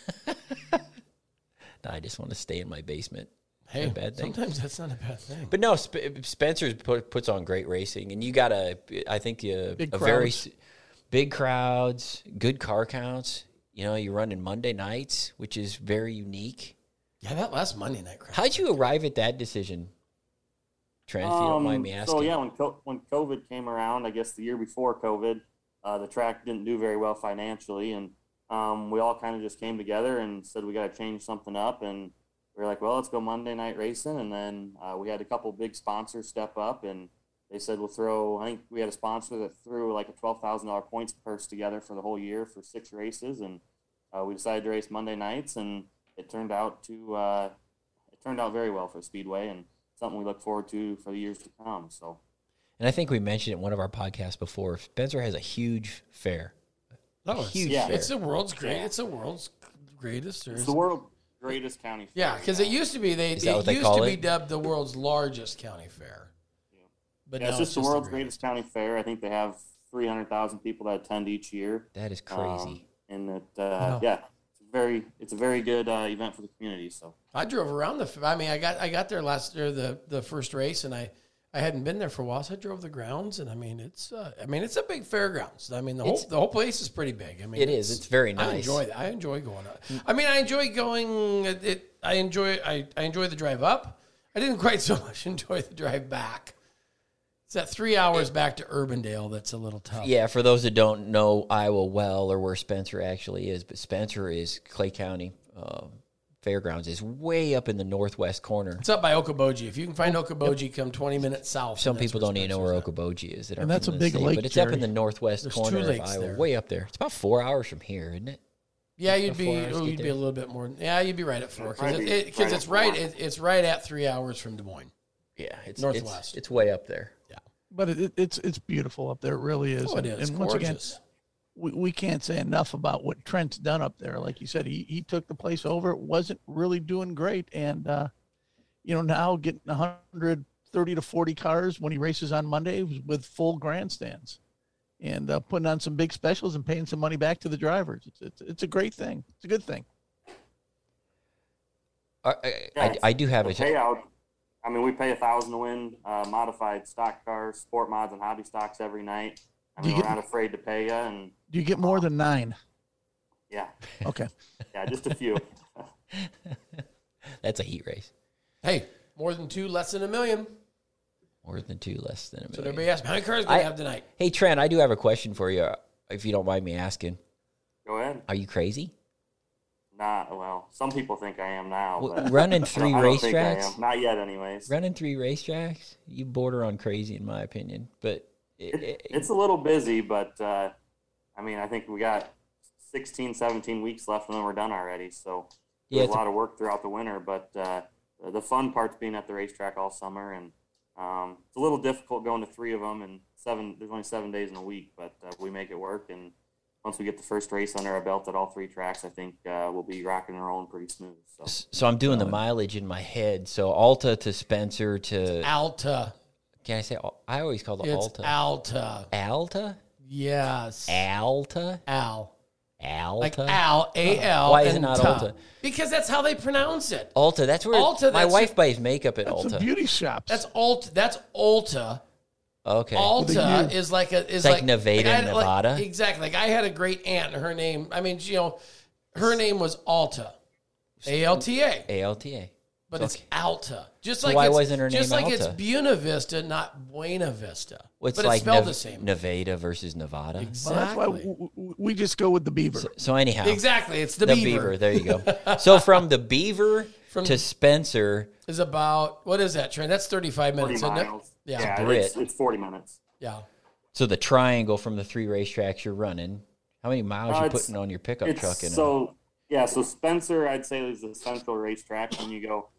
I just want to stay in my basement. Hey, bad thing. Sometimes that's not a bad thing. But no, Spencer's puts on great racing, and you got very big crowds, good car counts. You know, you're running Monday nights, which is very unique. Yeah, that last Monday night crowd. How'd you arrive at that decision, Trent, if you don't mind me asking. So yeah, when COVID came around, I guess the year before COVID, the track didn't do very well financially, and we all kind of just came together and said we got to change something up, and we were like, well, let's go Monday night racing, and then we had a couple big sponsors step up, and they said we'll throw. I think we had a sponsor that threw like a $12,000 points purse together for the whole year for 6 races, and we decided to race Monday nights, and it turned out very well for the Speedway, and something we look forward to for the years to come. So, and I think we mentioned it in one of our podcasts before. Spencer has a huge fair. Huge fair. It's the world's great. It's the world's greatest. It's the world's greatest county fair. Yeah, because it used to be it used to be dubbed the world's largest county fair. But it's just the world's greatest county fair. I think they have 300,000 people that attend each year. That is crazy. And it's a very good event for the community. So I drove around I got there last year, the first race, and I hadn't been there for a while, so I drove the grounds, and it's a big fairgrounds. I mean, the whole place is pretty big. I mean, it is. It's very nice. I enjoy that. I enjoy going up. I mean, I enjoy going. I enjoy the drive up. I didn't quite so much enjoy the drive back. It's that 3 hours back to Urbandale that's a little tough. Yeah, for those that don't know Iowa well or where Spencer actually is, but Spencer is Clay County Fairgrounds is way up in the northwest corner. It's up by Okoboji. If you can find Okoboji, come 20 minutes south. Some people don't even know where Okoboji is. And that's a big lake, but it's up in the northwest corner of Iowa, there. way up there. It's about 4 hours from here, isn't it? Yeah, you'd be a little bit more. Yeah, you'd be right at 4 because it's right at 3 hours from Des Moines. Yeah, it's northwest. It's way up there. Yeah, but it's beautiful up there. It really is. Oh, it is. And gorgeous. Once again, we can't say enough about what Trent's done up there. Like you said, he took the place over. It wasn't really doing great, and now getting 130 to 40 cars when he races on Monday with full grandstands, and putting on some big specials and paying some money back to the drivers. It's a great thing. It's a good thing. I do have a payout. I mean, we pay $1,000 to win modified stock cars, sport mods, and hobby stocks every night. I mean, we're not afraid to pay you. And do you get more than 9? Yeah. Okay. Yeah, just a few. That's a heat race. Hey, more than 2, less than $1 million. More than 2, less than $1 million. So everybody asks me, how many cars do we have tonight? Hey, Trent, I do have a question for you, if you don't mind me asking. Go ahead. Are you crazy? Well, some people think I am now. But running 3 I don't think I racetracks? am. Not yet, anyways. Running 3 racetracks? You border on crazy, in my opinion. But it's a little busy, but I think we got 16, 17 weeks left, and then we're done already. So there's a lot of work throughout the winter. But the fun part's being at the racetrack all summer, and it's a little difficult going to 3 of them, and there's only 7 days in a week, but we make it work. And once we get the first race under our belt at all 3 tracks, I think we'll be rocking and rolling pretty smooth. So I'm doing the mileage in my head. So Alta to Spencer to Alta. Can I say? I always call it Alta. Alta. Alta. Yes. Alta. Alta. Like Al, A-L. Why is it not Alta? Because that's how they pronounce it. Alta. That's where my wife buys makeup at Alta. That's a beauty shop. That's Alta. That's Alta. Okay. Alta is like Nevada, Nevada. Exactly. Like I had a great aunt, and her name. I mean, her name was Alta. A-L-T-A. A-L-T-A. But it's Alta. So why wasn't her name Just like Alta? it's Buena Vista, not Buena Vista. It's but like it's spelled the same. Nevada versus Nevada. Exactly. Well, that's why we just go with the Beaver. So anyhow. Exactly. It's the Beaver. There you go. So from the Beaver to Spencer. Is about, what is that, Trent? That's 35 minutes. 40 miles. Yeah. It's 40 minutes. Yeah. So the triangle from the 3 racetracks you're running, how many miles are you putting on your pickup truck? So Spencer, I'd say, is the central racetrack. When you go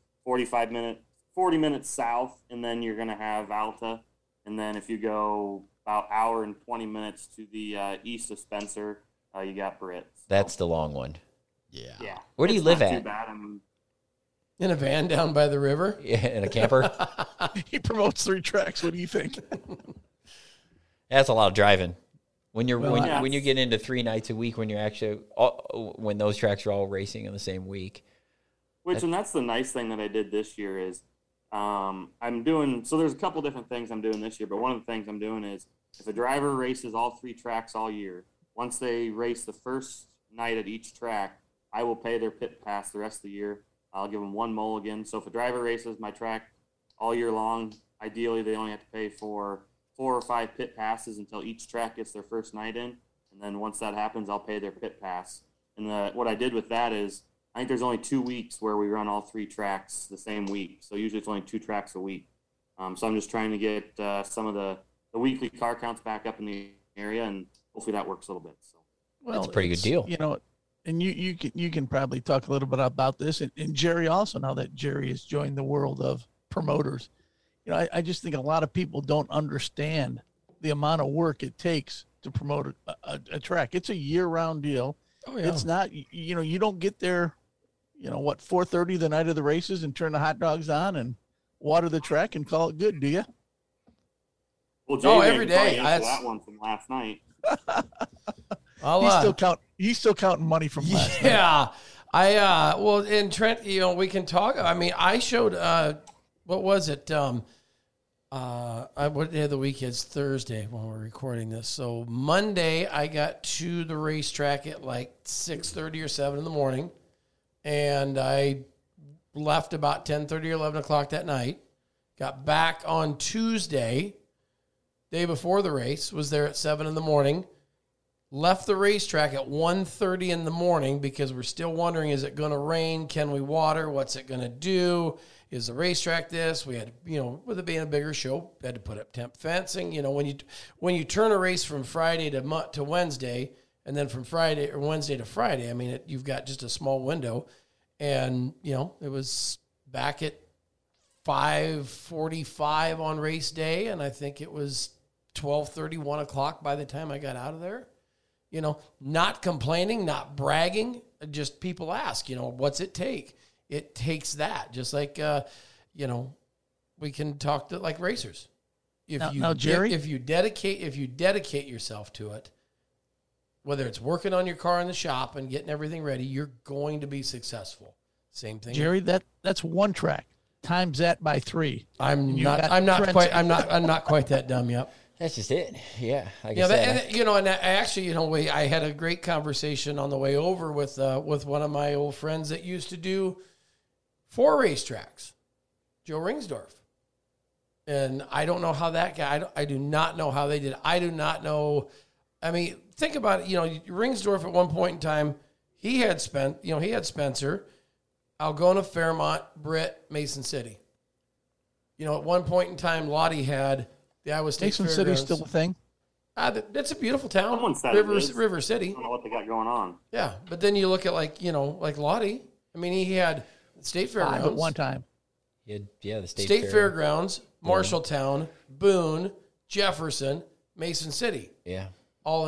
40 minutes south, and then you're going to have Alta. And then if you go about hour and 20 minutes to the east of Spencer, you got Britt. So, that's the long one. Yeah. Where do you live at? Too bad. I mean, in a van down by the river? Yeah, in a camper? He promotes 3 tracks. What do you think? That's a lot of driving. When you get into 3 nights a week, when you're actually when those tracks are all racing in the same week. And that's the nice thing that I did this year is I'm doing. So there's a couple different things I'm doing this year, but one of the things I'm doing is if a driver races all 3 tracks all year, once they race the first night at each track, I will pay their pit pass the rest of the year. I'll give them 1 mulligan. So if a driver races my track all year long, ideally they only have to pay for 4 or 5 pit passes until each track gets their first night in. And then once that happens, I'll pay their pit pass. And what I did with that is I think there's only 2 weeks where we run all 3 tracks the same week. So usually it's only 2 tracks a week. So I'm just trying to get some of the weekly car counts back up in the area, and hopefully that works a little bit. So that's a pretty good deal. And you can probably talk a little bit about this, and Jerry also, now that Jerry has joined the world of promoters. I just think a lot of people don't understand the amount of work it takes to promote a track. It's a year-round deal. Oh, yeah. It's not, you don't get there, 4:30 the night of the races and turn the hot dogs on and water the track and call it good, do you? Well, every day. That one from last night. He's still counting money from last night. Yeah. And Trent, we can talk. I mean, I showed, what was it? What day of the week is Thursday when we're recording this? So Monday, I got to the racetrack at like 6:30 or 7 in the morning, and I left about 10:30 or 11 o'clock that night. Got back on Tuesday, day before the race, was there at 7 in the morning. Left the racetrack at 1:30 in the morning because we're still wondering, is it going to rain? Can we water? What's it going to do? Is the racetrack this? We had, with it being a bigger show, had to put up temp fencing. When you turn a race from Friday to Wednesday, and then from Friday or Wednesday to Friday, I mean, you've got just a small window. And, it was back at 5:45 on race day, and I think it was 12:30, 1 o'clock by the time I got out of there. Not complaining, not bragging, just people ask, what's it take? It takes that, just like, we can talk to like racers. Jerry, if you dedicate yourself to it, whether it's working on your car in the shop and getting everything ready, you're going to be successful. Same thing, Jerry. That's one track. Times that by 3. I'm not quite that dumb yet. That's just it. Yeah. I had a great conversation on the way over with one of my old friends that used to do 4 racetracks, Joe Ringsdorf. And I don't know how that guy, I do not know how they did. I do not know. I mean, think about it. Ringsdorf at one point in time, he had Spencer, Algona, Fairmont, Britt, Mason City. At one point in time, Lottie had the Iowa State Mason Fairgrounds. City's still a thing. That's a beautiful town. River City. I don't know what they got going on. Yeah, but then you look at like Lottie. I mean, he had State Fairgrounds at one time. The State Fairgrounds, Marshalltown, Boone, Jefferson, Mason City. Yeah. All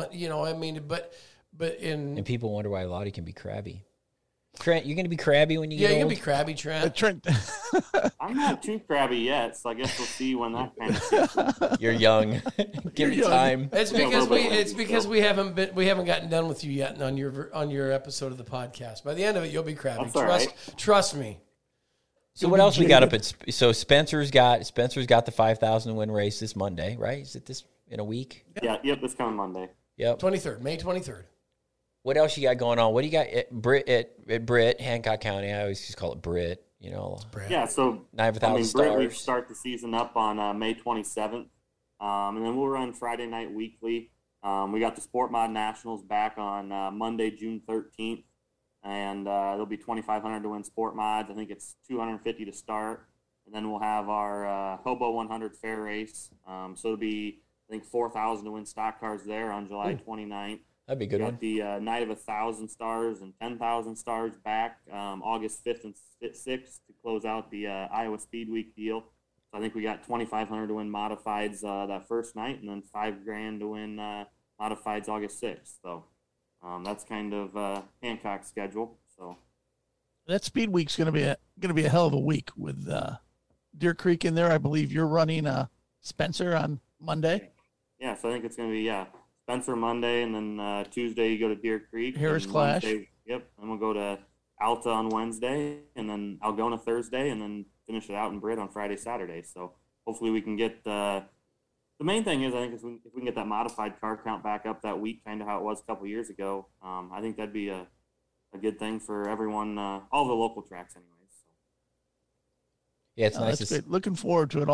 and people wonder why Lottie can be crabby. Trent, you're going to be crabby when you get old? Yeah, you're going to be crabby, Trent. I'm not too crabby yet, so I guess we'll see when that kind of. You're young. Give me time. It's because we haven't gotten done with you yet on your episode of the podcast. By the end of it, you'll be crabby. Trust me. So what else we got up at? So Spencer's got the 5,000 win race this Monday, right? Is it this in a week? Yeah. Yep. This coming Monday. Yep. 23rd, May 23rd. What else you got going on? What do you got at Britt, Hancock County? I always just call it Britt. Britt. Yeah. So 9,000 stars. Britt, we start the season up on May 27th, and then we'll run Friday night weekly. We got the Sport Mod Nationals back on Monday, June 13th, and there'll be 2,500 to win Sport Mods. I think it's 250 to start, and then we'll have our Hobo 100 fair race. So it'll be, I think, 4,000 to win stock cars there on July 29th. That'd be a good one. The Night of 1,000 stars and 10,000 stars back August 5th and 6th to close out the Iowa Speed Week deal. So I think we got 2,500 to win modifieds that first night, and then $5,000 to win modifieds August 6th. So that's kind of Hancock's schedule. So that Speed Week's going to be a hell of a week with Deer Creek in there. I believe you're running Spencer on Monday. Yeah, so I think it's going to be Spencer Monday, and then Tuesday you go to Deer Creek. Harris Clash. Wednesday, yep. And we'll go to Alta on Wednesday, and then Algona Thursday, and then finish it out in Britt on Friday, Saturday. So hopefully we can get the main thing is, I think, if we can get that modified car count back up that week, kind of how it was a couple years ago. I think that'd be a good thing for everyone, all the local tracks anyways. So. Yeah, it's nice. That's great. Looking forward to it all.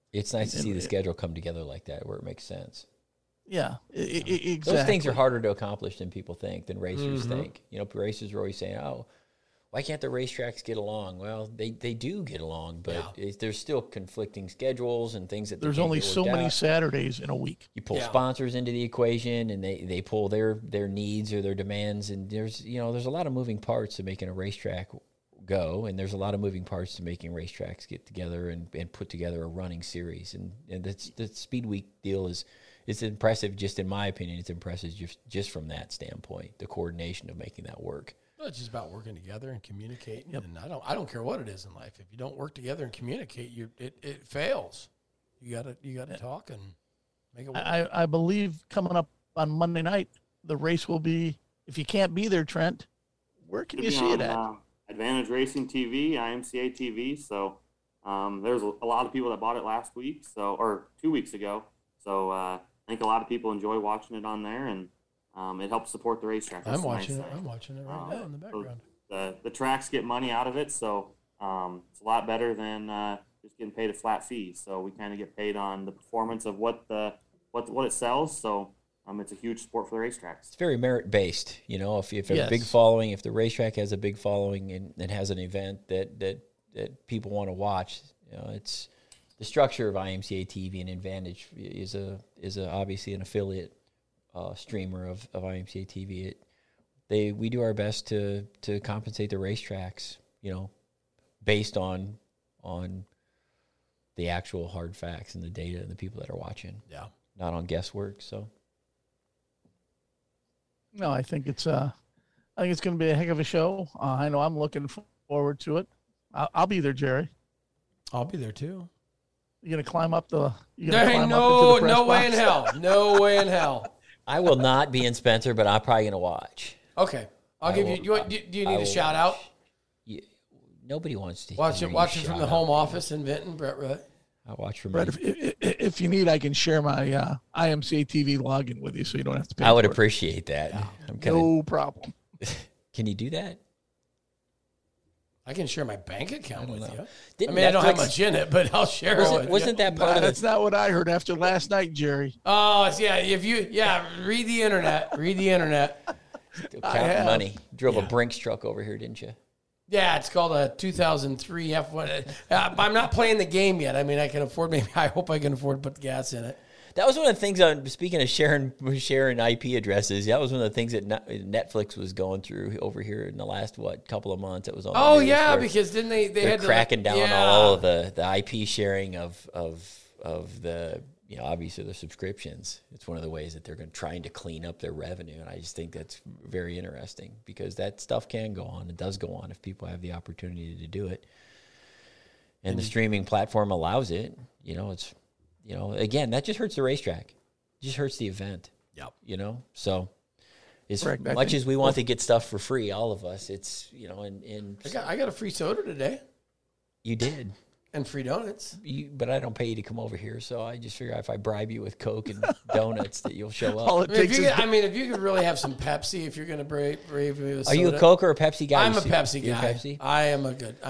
It's nice to see the schedule come together like that, where it makes sense. Yeah, exactly. Those things are harder to accomplish than people think, than racers think. You know, racers are always saying, "Oh, why can't the racetracks get along?" Well, they do get along, but there's still conflicting schedules and things that there's only so many Saturdays in a week. You pull sponsors into the equation, and they pull their needs or their demands, and there's a lot of moving parts to making a racetrack go, and there's a lot of moving parts to making racetracks get together and put together a running series. And the Speed Week deal is impressive, just in my opinion. It's impressive just from that standpoint, the coordination of making that work. Well, it's just about working together and communicating. Yep. And I don't care what it is in life. If you don't work together and communicate, it fails. You gotta talk and make it work. I believe coming up on Monday night, the race will be. If you can't be there, Trent, where can you see it at? Advantage Racing TV, IMCA TV. So there's a lot of people that bought it last week, or 2 weeks ago. So I think a lot of people enjoy watching it on there, and it helps support the racetrack. I'm watching it right now in the background. So the tracks get money out of it, so it's a lot better than just getting paid a flat fee. So we kind of get paid on the performance of what it sells. So it's a huge sport for the racetracks. It's very merit based. You know, if you have a big following, if the racetrack has a big following and has an event that people want to watch, you know, it's the structure of IMCA TV and Advantage is obviously an affiliate streamer of IMCA TV. We do our best to compensate the racetracks, you know, based on the actual hard facts and the data and the people that are watching. Yeah, not on guesswork. So. No, I think it's going to be a heck of a show. I know I'm looking forward to it. I'll be there, Jerry. I'll be there too. You're going to climb up the. No way in hell. No way in hell. I will not be in Spencer, but I'm probably going to watch. Okay, I'll give you. Do you need a shout out? Yeah, nobody wants to watch it from the home office in Vinton, Brett. Right? I watch from. Brett, if you need, I can share my IMCA TV login with you, so you don't have to pay. I would appreciate that. Yeah. No problem. Can you do that? I can share my bank account with you. I don't have much in it, but I'll share it. Wasn't that part of it? That's not what I heard after last night, Jerry. Oh, yeah. Read the internet. Read the internet. Still counting money. Drove a Brinks truck over here, didn't you? Yeah, it's called a 2003 F1. I'm not playing the game yet. I mean, I hope I can afford to put the gas in it. That was one of the things, speaking of sharing IP addresses, that was one of the things that Netflix was going through over here in the last, couple of months. It was on. Oh, yeah, because didn't they had cracking down on all of the IP sharing of the, obviously the subscriptions. It's one of the ways that they're trying to clean up their revenue, and I just think that's very interesting because that stuff can go on. It does go on if people have the opportunity to do it. And the streaming platform allows it. It's... again, that just hurts the racetrack. It just hurts the event. Yep. So as much as we want to get stuff for free, all of us, it's, I got a free soda today. You did. And free donuts. But I don't pay you to come over here, so I just figure if I bribe you with Coke and donuts that you'll show up. If you could really have some Pepsi, if you're going to brave me with soda. Are you a Coke or a Pepsi guy? I'm a Pepsi guy. Pepsi? I am a good.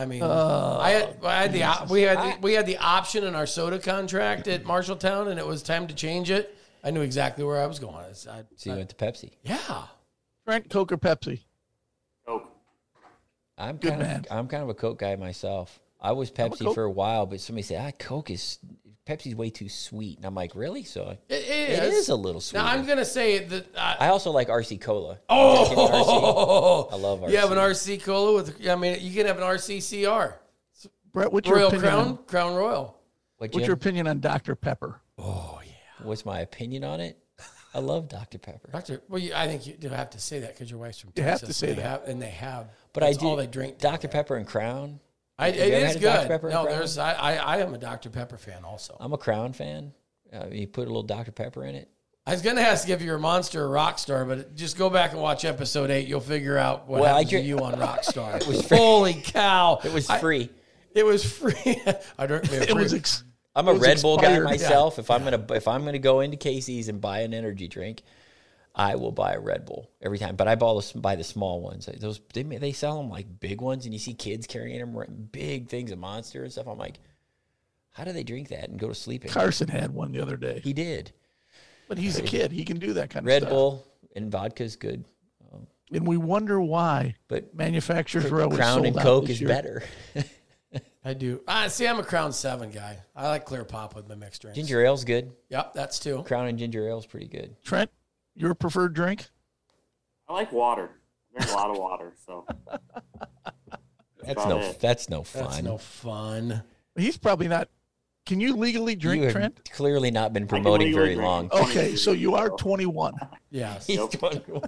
We had the option in our soda contract at Marshalltown, and it was time to change it. I knew exactly where I was going. So you went to Pepsi? Yeah. Trent, Coke or Pepsi? Coke. I'm kind of a Coke guy myself. I was Pepsi for a while, but somebody said, Pepsi's way too sweet. And I'm like, really? So it is a little sweet. Now, I'm going to say that... I also like RC Cola. Oh! I love RC. You have an RC Cola with... you can have an RC CR. Brett, what's your opinion Crown Royal. What's your opinion on Dr. Pepper? Oh, yeah. What's my opinion on it? I love Dr. Pepper. I think you do have to say that because your wife's from Texas. You have to say that. And they have. But that's all they drink. Dr. Pepper and Crown. It is good. I am a Dr. Pepper fan also. I'm a Crown fan. You put a little Dr. Pepper in it. I was going to ask if you're a Monster or Rockstar, but just go back and watch episode 8. You'll figure out what happened to you on Rockstar. It was free. Holy cow. It was free. It was free. I'm a Red Bull guy myself. Yeah. If I'm gonna go into Casey's and buy an energy drink, I will buy a Red Bull every time. But I buy the small ones. They sell them like big ones, and you see kids carrying them big things of Monster and stuff. I'm like, How do they drink that and go to sleep? Carson had one the other day. He did. But he's a kid. He can do that kind of Red stuff. Bull and vodka is good. And we wonder why But manufacturers are always Crown sold and out Coke this is year. better. I do. See, I'm a Crown 7 guy. I like clear pop with my mixed drinks. Ginger ale's good. Yep, that's two. Crown and ginger ale's pretty good. Trent, your preferred drink? I like water. I drink a lot of water, so That's about no it. that's no fun. That's no fun. He's probably not. Can you legally drink, You have Trent? clearly not been can promoting legally very drink. long. Okay, so you are 21. Yes. He's Nope. 21.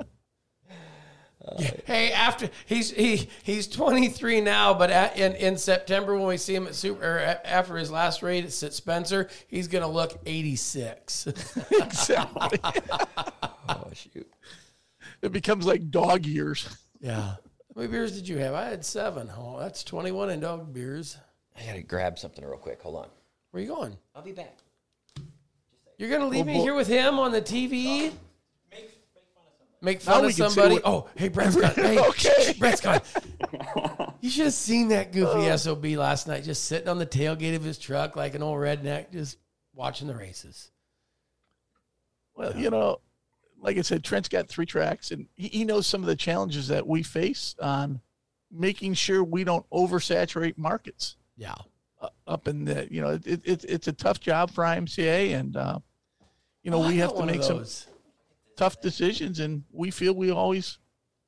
Hey, after he's 23 now, but in September when we see him after his last race at Spencer, he's gonna look 86. Exactly. Oh shoot. It becomes like dog years. Yeah. How many beers did you have? I had 7. Oh, that's 21 in dog beers. I gotta grab something real quick. Hold on. Where are you going? I'll be back. You're gonna leave Oh, me boy. here with him on the TV? Make Now fun we of can see somebody. what- Oh, hey, Brett's gone. Hey, Okay. Brett's gone. You should have seen that goofy SOB last night, just sitting on the tailgate of his truck like an old redneck, just watching the races. Well, you know, like I said, Trent's got 3 tracks, and he knows some of the challenges that we face on making sure we don't oversaturate markets Yeah. up in the, you know, it's a tough job for IMCA, and, you know, we have to make some tough decisions, and we feel we always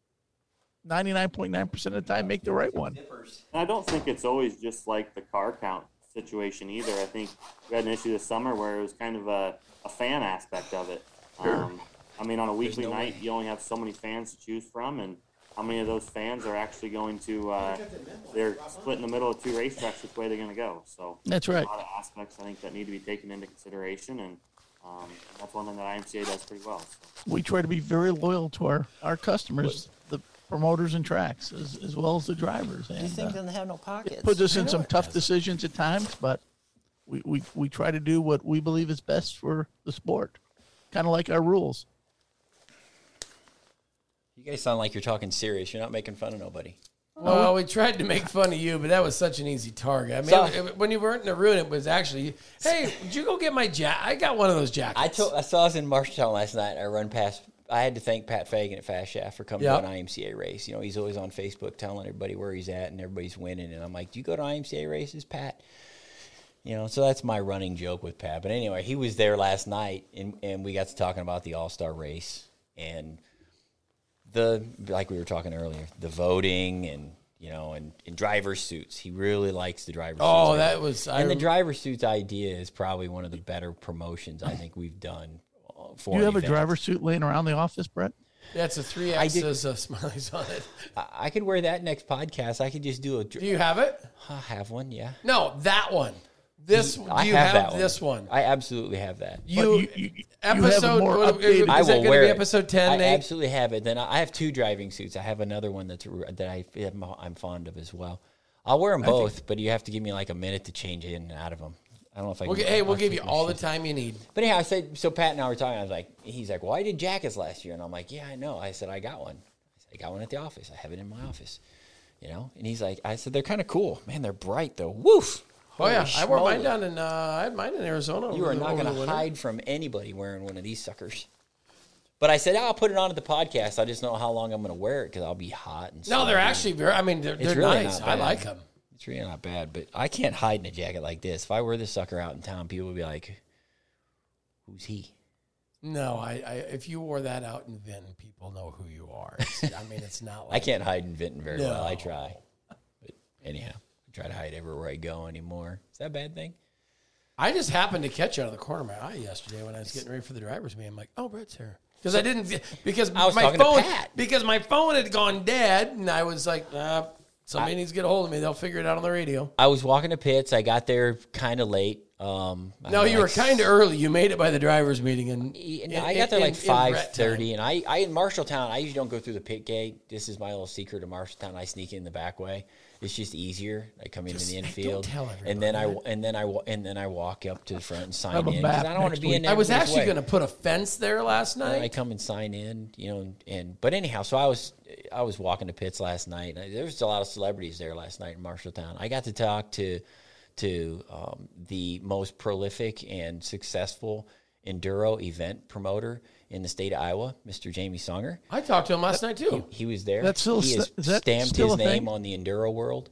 99.9% of the time make the right one. And I don't think it's always just like the car count situation either. I think we had an issue this summer where it was kind of a fan aspect of it. I mean, on a weekly night, you only have so many fans to choose from, and how many of those fans are actually going to, they're split in the middle of 2 racetracks, which way they're going to go. So That's right. a lot of aspects, I think, that need to be taken into consideration, and that's one thing that IMCA does pretty well. So. We try to be very loyal to our customers, the promoters and tracks, as well as the drivers. And, This thing doesn't have no pockets. puts us I in know some it tough doesn't. decisions at times, but we try to do what we believe is best for the sport, kind of like our rules. You guys sound like you're talking serious. You're not making fun of nobody. Well, we tried to make fun of you, but that was such an easy target. I mean, So- when you weren't in the room, it was actually, hey, did you go get my jacket? I got one of those jackets. I saw us in Marshalltown last night. I run past. I had to thank Pat Fagan at Fast Shaft for coming Yep. to an IMCA race. You know, he's always on Facebook telling everybody where he's at and everybody's winning. And I'm like, do you go to IMCA races, Pat? You know, so that's my running joke with Pat. But anyway, he was there last night, and we got to talking about the All-Star race and like we were talking earlier, the voting and, you know, and driver suits. He really likes the driver suits. Oh, that was... And the driver suits idea is probably one of the better promotions I think we've done for You have a events. driver suit laying around the office, Brett? That's a 3 I did- X's of smileys on it. I could wear that next podcast. I could just do a. Do you have it? I have one, yeah. No, that one. This, do I you have have that this one? I absolutely have that. You, But you episode, have a more what- updated- is I that will going to wear be it. episode 10, I Nate? absolutely have it. Then I have 2 driving suits. I have another one I'm fond of as well. I'll wear them both, but you have to give me like a minute to change in and out of them. I don't know if I. We'll give you all the time you need. But anyhow, I said, so Pat and I were talking. I was like, he's like, well, I did jackets last year, and I'm like, yeah, I know. I said, I got one. I said, I got one at the office. I have it in my office, you know. And he's like, I said, they're kind of cool, man. They're bright though. Woof. Oh yeah, Holy I wore mine schmoly. down in. I had mine in Arizona. You are not going to hide from anybody wearing one of these suckers. But I said, I'll put it on at the podcast. I just don't know how long I'm going to wear it because I'll be hot. And No, they're sweaty. actually very. I mean, they're really nice. not I bad. like them. It's really not bad, but I can't hide in a jacket like this. If I wear this sucker out in town, people will be like, who's he? No, I if you wore that out in Vinton, people know who you are. I mean, it's not like I can't hide in Vinton very well. I No. try. But anyhow, I try to hide everywhere I go anymore. Is that a bad thing? I just happened to catch you out of the corner of my eye yesterday when I was getting ready for the driver's meeting. I'm like, oh, Brett's here. Because I didn't, because I was my talking to phone, Pat. because my phone had gone dead, and I was like, somebody needs to get a hold of me. They'll figure it out on the radio. I was walking to pits. I got there kind of late. No, you were kind of early. You made it by the driver's meeting, and I got there like in Brett time. 5:30, and I in Marshalltown. I usually don't go through the pit gate. This is my little secret of Marshalltown. I sneak in the back way. It's just easier. I come into the Don't infield, tell and then everybody. I walk up to the front and sign Have a in map because I don't want to next be in week. there. I was actually going to put a fence there last And I night. come and sign in, you know, but anyhow, so I was walking to pits last night. And there was a lot of celebrities there last night in Marshalltown. I got to talk to to the most prolific and successful enduro event promoter in the state of Iowa, Mr. Jamie Songer. I talked to him last night too. He was there. That's still, he has is that stamped still his a thing? name on the enduro world.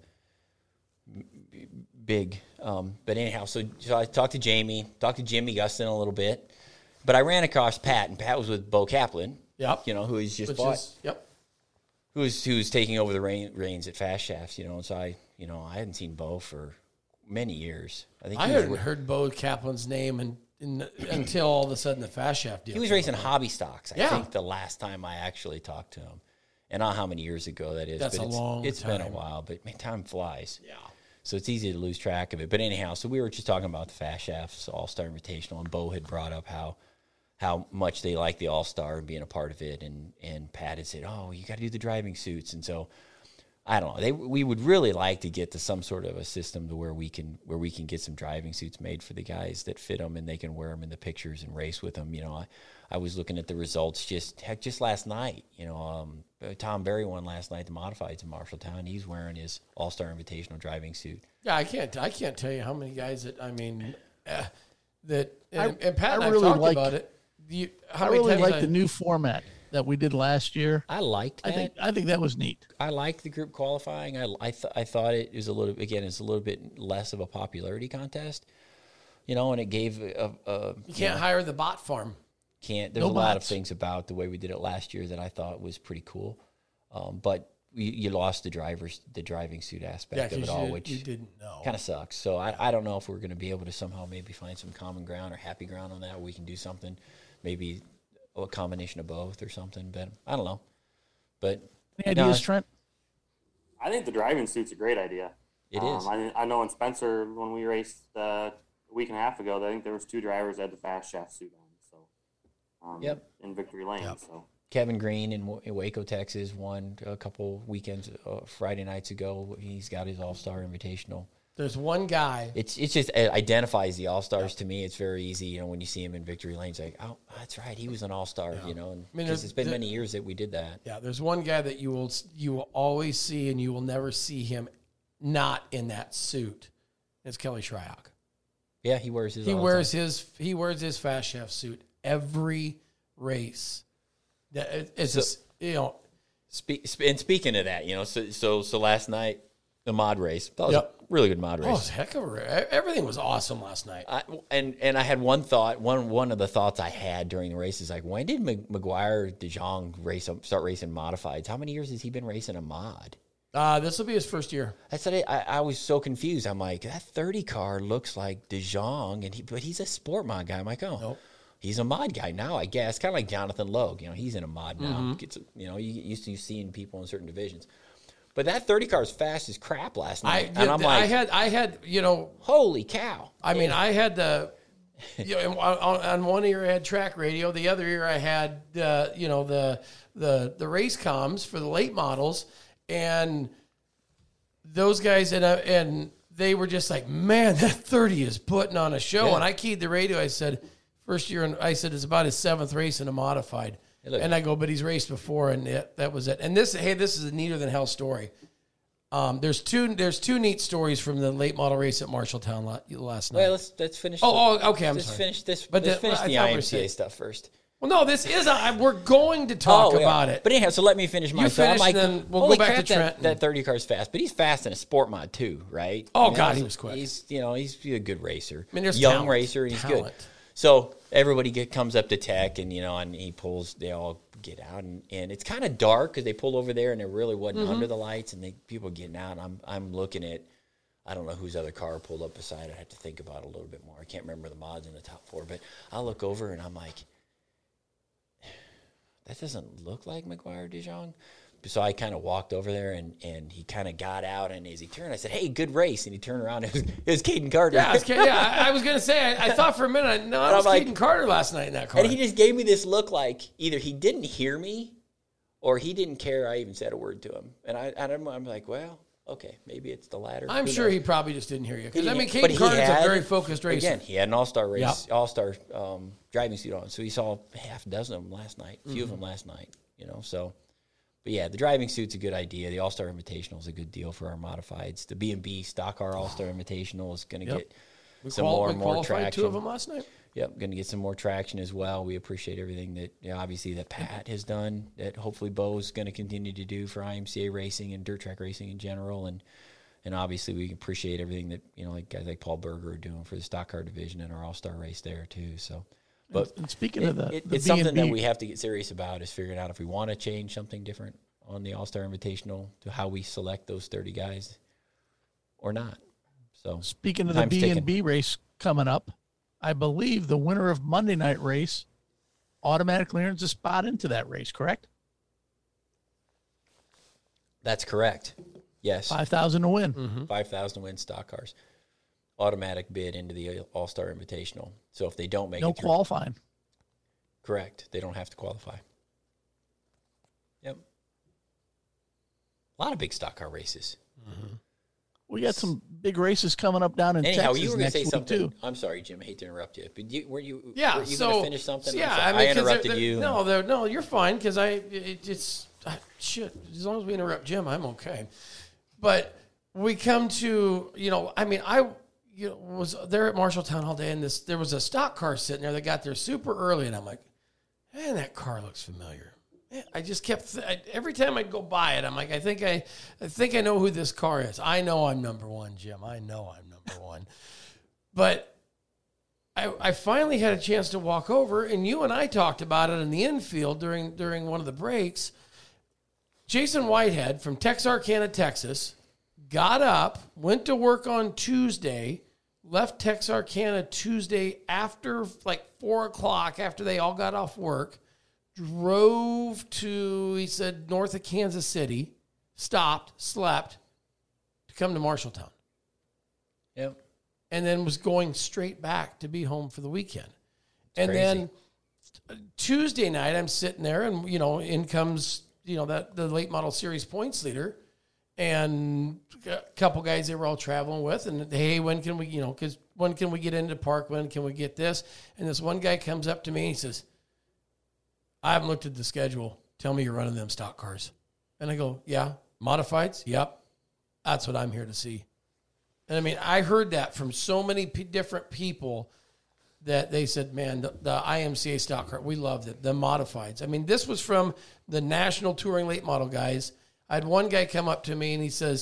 Big. But anyhow, so I talked to Jamie, talked to Jimmy Gustin a little bit, but I ran across Pat, and Pat was with Bo Kaplan. Yep. Who he's just Which bought. is, yep. Who's taking over the reins at Fast Shafts, and so I hadn't seen Bo for many years. I hadn't heard Bo Kaplan's name until all of a sudden the Fast Shaft deal. He was racing hobby stocks, I Yeah. think, the last time I actually talked to him. And I don't know how many years ago that is. That's but a long It's been a time. while, but man, time flies. Yeah. So it's easy to lose track of it. But anyhow, so we were just talking about the Fast Shafts All-Star Invitational, and Bo had brought up how much they like the All-Star and being a part of it, and Pat had said, oh, you got to do the driving suits. And so, I don't know, we would really like to get to some sort of a system to where we can get some driving suits made for the guys that fit them, and they can wear them in the pictures and race with them. I was looking at the results just last night. Tom Berry won last night, the modifieds in Marshalltown. He's wearing his All-Star Invitational driving suit. Yeah, I can't tell you how many guys that and Pat and I I really talked like- about it. I really like the new format that we did last year. I liked that. I think that was neat. I liked the group qualifying. I thought it was a little bit less of a popularity contest, and it gave You can't hire the bot farm. There's No a lot of bots. things about the way we did it last year that I thought was pretty cool, but you lost the driving suit aspect of it all, which you didn't know. kind of sucks. So I don't know if we're going to be able to somehow maybe find some common ground or happy ground on that, where we can do something, maybe a combination of both or something. But I don't know. But Any ideas, Trent? I think the driving suit's a great idea. It is. I know in Spencer, when we raced a week and a half ago, I think there was 2 drivers that had the Fast Shaft suit on. So, Yep. in Victory Lane. Yep. So Kevin Green in Waco, Texas, won a couple weekends, Friday nights ago. He's got his All-Star Invitational. There's one guy. It's just it identifies the All-Stars to me. It's very easy, when you see him in Victory Lane, it's like, oh, that's right, he was an All-Star, and because it's been many years that we did that. Yeah, there's one guy that you will always see, and you will never see him not in that suit. It's Kelly Shryock. Yeah, he wears his. He all the wears time. he wears his Fast Shaft suit every race. It's just, And speaking of that, so last night the mod race, that was Yep. a really good mod Oh, it race. was a heck of a race. Everything was awesome last night. And I had one thought. One of the thoughts I had during the race is like, when did McGuire DeJong start racing modifieds? How many years has he been racing a mod? This will be his first year. I was so confused. I'm like, that 30 car looks like DeJong, but he's a sport mod guy. I'm like, oh, Nope. he's a mod guy now, I guess. Kind of like Jonathan Logue. He's in a mod now. Mm-hmm. You used to seeing people in certain divisions. But that 30 car is fast as crap last night. And I'm like, I had, holy cow. I mean, I had the, on one ear I had track radio, the other ear I had, the race comms for the late models, and those guys, and they were just like, man, that 30 is putting on a show. Yeah. And I keyed the radio. I said, first year, and I said it's about his 7th race in a modified. Look. And I go, but he's raced before, and that was it. And this is a neater than hell story. There's two neat stories from the late model race at Marshalltown last night. Well, let's finish. Okay, I'm let's sorry. finish this. But Let's finish I the thought we were IMCA saying- stuff first. Well, no, this is we're going to talk yeah. about it. But anyhow, so let me finish my You thought. I'm finish, like, then we'll holy go back crap, to Trent. That 30 car's fast, but he's fast in a sport mod too, right? Oh, God, he was quick. He's he's a good racer. I mean, there's young talent. racer, and he's good. Talent. So everybody comes up to Tech, and and he pulls. They all get out, and it's kind of dark because they pulled over there, and it really wasn't Mm-hmm. under the lights, and people getting out. And I'm looking at. I don't know whose other car pulled up beside. I have to think about it a little bit more. I can't remember the mods in the top 4, but I look over and I'm like, that doesn't look like McGuire DeJong. So I kind of walked over there, and he kind of got out, and as he turned, I said, hey, good race. And he turned around, it was Caden Carter. Yeah, I was going to say, I thought for a minute, no, it was I'm like- Keaton Carter last night in that car. And he just gave me this look like either he didn't hear me or he didn't care I even said a word to him. And I'm like, well, okay, maybe it's the latter. I'm Who sure knows? he probably just didn't hear you. Because, I mean, But Keaton he Carter's had- a very focused racer. Again, he had an all-star race, Yep. all-star driving suit on. So he saw half a dozen of them last night, a few of them last night, so. But yeah, the driving suit's a good idea. The All-Star Invitational is a good deal for our modifieds. The B&B Stock Car All-Star Invitational is going to get some more qualified traction. 2 of them last night. Yep, going to get some more traction as well. We appreciate everything that, obviously, that Pat has done, that hopefully Bo's going to continue to do for IMCA racing and dirt track racing in general. And obviously, we appreciate everything that, like guys like Paul Berger are doing for the stock car division and our All-Star race there, too. So, but and speaking of the it's something that we have to get serious about, is figuring out if we want to change something different on the All-Star Invitational to how we select those 30 guys or not. So, speaking of the B&B race coming up, I believe the winner of Monday night race automatically earns a spot into that race, correct? That's correct. Yes. $5,000 to win. Mm-hmm. $5,000 to win stock cars. Automatic bid into the All-Star Invitational. So if they don't make it through, no qualifying. Correct. They don't have to qualify. Yep. A lot of big stock car races. Mm-hmm. We got some big races coming up down in Texas. You were going to say something. Too. I'm sorry, Jim. I hate to interrupt you. But were you going to finish something? Yeah, I interrupted you. No, you're fine because shit. As long as we interrupt Jim, I'm okay. But we come to, I was there at Marshalltown all day, and there was a stock car sitting there that got there super early, and I'm like, man, that car looks familiar. I just kept every time I'd go by it, I'm like, I think I know who this car is. I know I'm number one, Jim. I know I'm number one. But I finally had a chance to walk over, and you and I talked about it in the infield during one of the breaks. Jason Whitehead from Texarkana, Texas, got up, went to work on Tuesday, left Texarkana Tuesday after 4:00 after they all got off work. Drove to, he said, north of Kansas City, stopped, slept, to come to Marshalltown. Yep. And then was going straight back to be home for the weekend. And crazy. Then Tuesday night, I'm sitting there, and, in comes, the late model series points leader, and a couple guys they were all traveling with, and hey, when can we, because when can we get into park? When can we get this? And this one guy comes up to me and he says, I haven't looked at the schedule. Tell me you're running them stock cars. And I go, yeah. Modifieds? Yep. That's what I'm here to see. And I mean, I heard that from so many different people that they said, man, the IMCA stock car, we loved it. The modifieds. I mean, this was from the National Touring Late Model guys. I had one guy come up to me and he says,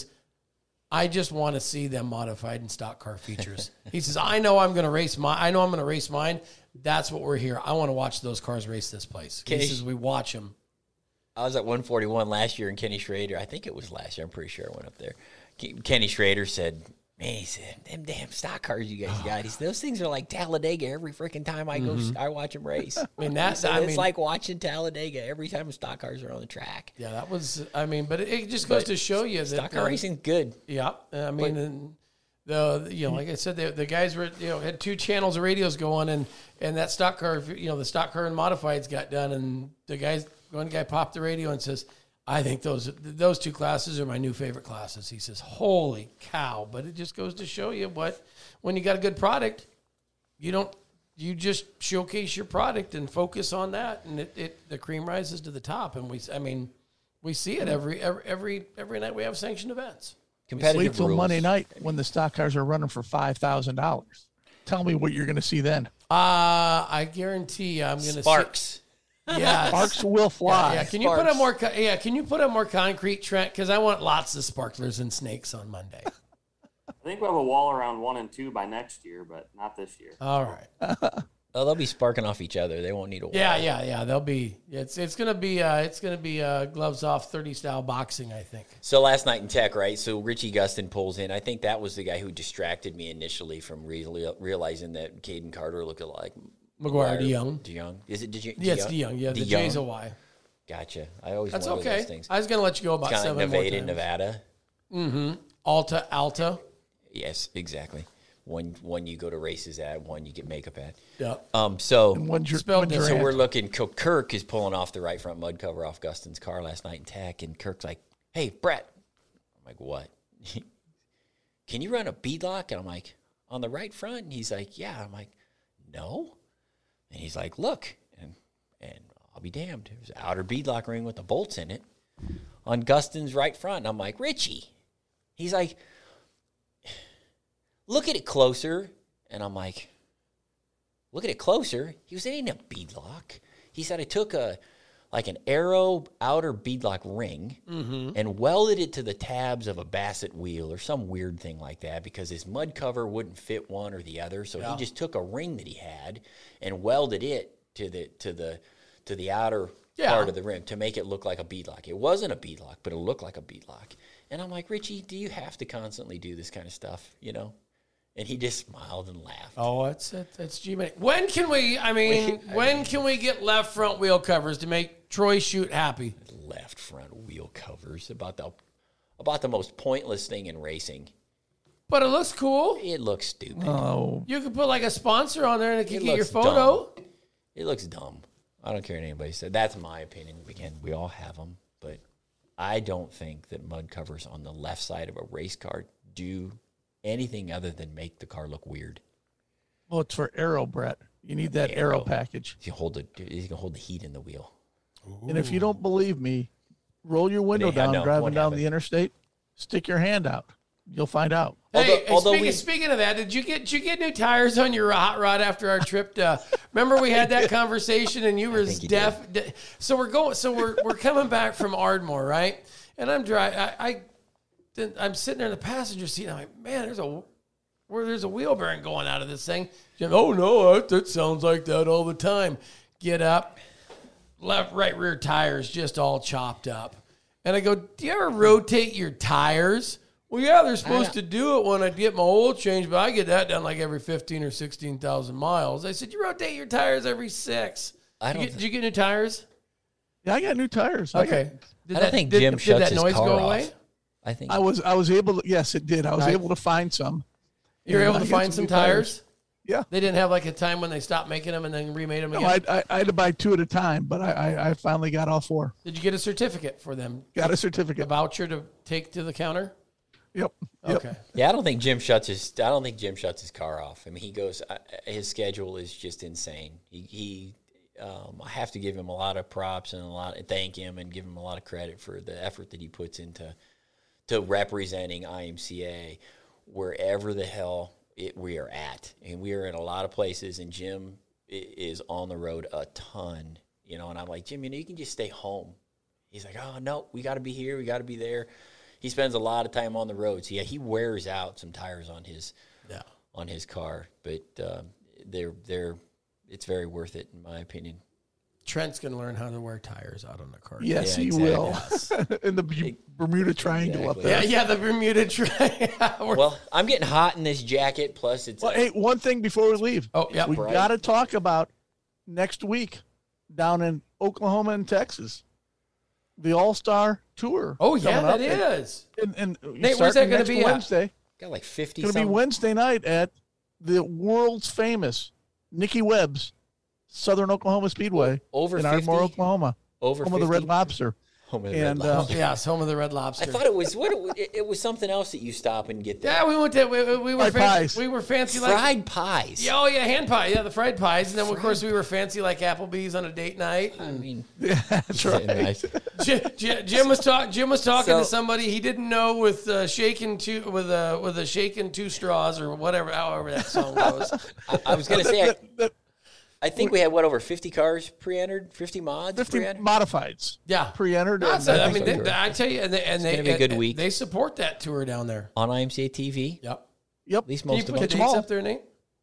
I just want to see them modified and stock car features. He says, I know I'm going to race mine. That's what we're here. I want to watch those cars race this place. He says, we watch them. I was at 141 last year, and Kenny Schrader, I think it was last year, I'm pretty sure I went up there. Kenny Schrader said, man, he said, them damn stock cars you guys got. He said, those things are like Talladega every freaking time I go, I watch them race. I mean, it's like watching Talladega every time stock cars are on the track. Yeah, that was, but it just goes to show you that stock car racing's good. Yeah. I mean, like I said, the guys were, had 2 channels of radios going, and that stock car, the stock car and modifieds got done, and one guy popped the radio and says, I think those 2 classes are my new favorite classes. He says, holy cow. But it just goes to show you when you got a good product, you just showcase your product and focus on that, and the cream rises to the top. And we see it every night we have sanctioned events. Wait till Monday night when the stock cars are running for $5,000. Tell me what you're going to see then. I guarantee I'm going to Sparks. Yeah, sparks will fly. Yeah. Can you put up more? Can you put up more concrete, Trent? Because I want lots of sparklers and snakes on Monday. I think we'll have a wall around 1 and 2 by next year, but not this year. All right. Oh, they'll be sparking off each other. They won't need a wall. Yeah. They'll be. It's gonna be gloves off 30 style boxing, I think. So last night in Tech, right? So Richie Gustin pulls in. I think that was the guy who distracted me initially from realizing that Caden Carter looked like McGuire DeYoung. DeYoung. Is it DeYoung? Yeah, it's DeYoung. Yeah, the J's a Y. Gotcha. I always That's wonder okay. those things. I was gonna let you go about Kind 7 of more Nevada, times. Nevada. Mm-hmm. Alta. Yes, exactly. One you go to races at, one you get makeup at. Yeah. So we're looking. Kirk is pulling off the right front mud cover off Gustin's car last night in Tech, and Kirk's like, "Hey, Brett." I'm like, "What? Can you run a beadlock?" And I'm like, "On the right front?" And he's like, "Yeah." I'm like, "No." And he's like, "Look," and I'll be damned. There's an outer beadlock ring with the bolts in it. on Gustin's right front. And I'm like, Richie. He's like, look at it closer. And I'm like, look at it closer. He was, it ain't a beadlock. He said I took an Arrow outer beadlock ring and welded it to the tabs of a Bassett wheel or some weird thing like that because his mud cover wouldn't fit one or the other. So he just took a ring that he had and welded it to the outer part of the rim to make it look like a beadlock. It wasn't a beadlock, but it looked like a beadlock. And I'm like, Richie, do you have to constantly do this kind of stuff, you know? And he just smiled and laughed. Oh, it's G-Man. When can we get left front wheel covers to make Troy Shoot happy? Left front wheel covers, about the most pointless thing in racing. But it looks cool. It looks stupid. Oh, You could put like a sponsor on there and it can get your photo. Dumb. It looks dumb. I don't care what anybody said. That's my opinion. Again, we all have them, but I don't think that mud covers on the left side of a race car do anything other than make the car look weird. well, it's for Arrow, Brett. You need that Arrow package. You can hold the heat in the wheel. And if you don't believe me, roll your window down driving down the interstate. Stick your hand out. You'll find out. Hey, speaking of that, did you get new tires on your hot rod after our trip to? Remember we had that conversation and you were deaf. So we're coming back from Ardmore, right? And I'm driving. I'm sitting there in the passenger seat. And I'm like, man, there's a wheel bearing going out of this thing. Jim, oh no, that sounds like that all the time. Get up, left, right, rear tires just all chopped up. And I go, do you ever rotate your tires? Well, yeah, they're supposed to do it when I get my oil change, but I get that done like every 15 or 16,000 miles. I said, you rotate your tires every 6. Did you get new tires? Yeah, I got new tires. Okay. I don't think Jim shuts his car go off. away? I think I was able to. Yes, it did. I was able to find some. You were able to find some tires? Yeah. They didn't have like a time when they stopped making them and then remade them No, again? I had to buy 2 at a time, but I finally got all 4. Did you get a certificate for them? Got a A certificate. voucher to take to the counter? Yep. Okay. Yeah, I don't think Jim shuts his car off. I mean, he goes. His schedule is just insane. I have to give him a lot of props and thank him and give him a lot of credit for the effort that he puts into representing IMCA wherever the hell we are at. And we are in a lot of places, and Jim is on the road a ton. You know, and I'm like, Jim, you can just stay home. He's like, oh no, we got to be here, we got to be there. He spends a lot of time on the road. So, yeah, he wears out some tires on his car. But it's very worth it, in my opinion. Trent's going to learn how to wear tires out on the car. Yes, Yeah, he exactly. will. In the Bermuda Triangle up there. Yeah, the Bermuda Triangle. Well, I'm getting hot in this jacket. Plus, it's Well, hey, one thing before we leave. Oh, yeah. We bright. got to talk about next week down in Oklahoma and Texas. The All-Star Tour. Oh, yeah, coming that up. is. And Nate, where's that starting gonna next be at? Wednesday. got like 50 It's going to be something. Wednesday night at the world's famous Nikki Webb's Southern Oklahoma Speedway Over in 50? Ardmore, Oklahoma. Over Home of the 50? Red Lobster. Home of the And, Red Lobster. Yes, home of the Red I Lobster. thought it was it was something else that you stop and get there. Yeah, we went to we were Fried pies. we were fancy like Fried pies. yeah, oh yeah, hand pie, yeah, the fried pies, and then of course we were fancy like Applebee's on a date night. I mean, That's right. nice. Jim was talking So- to somebody he didn't know with shaking with a shaking 2 straws or whatever, however that song goes. I was going to say, That I think we had over 50 cars pre-entered, 50 mods 50 pre-entered. modifieds. Yeah, Pre-entered. That's and it. I mean, so. I tell you, and they gonna be a good week. They support that tour down there. On IMCA TV, Yep. Yep. at least Can you most put of the them. dates up there, Nate?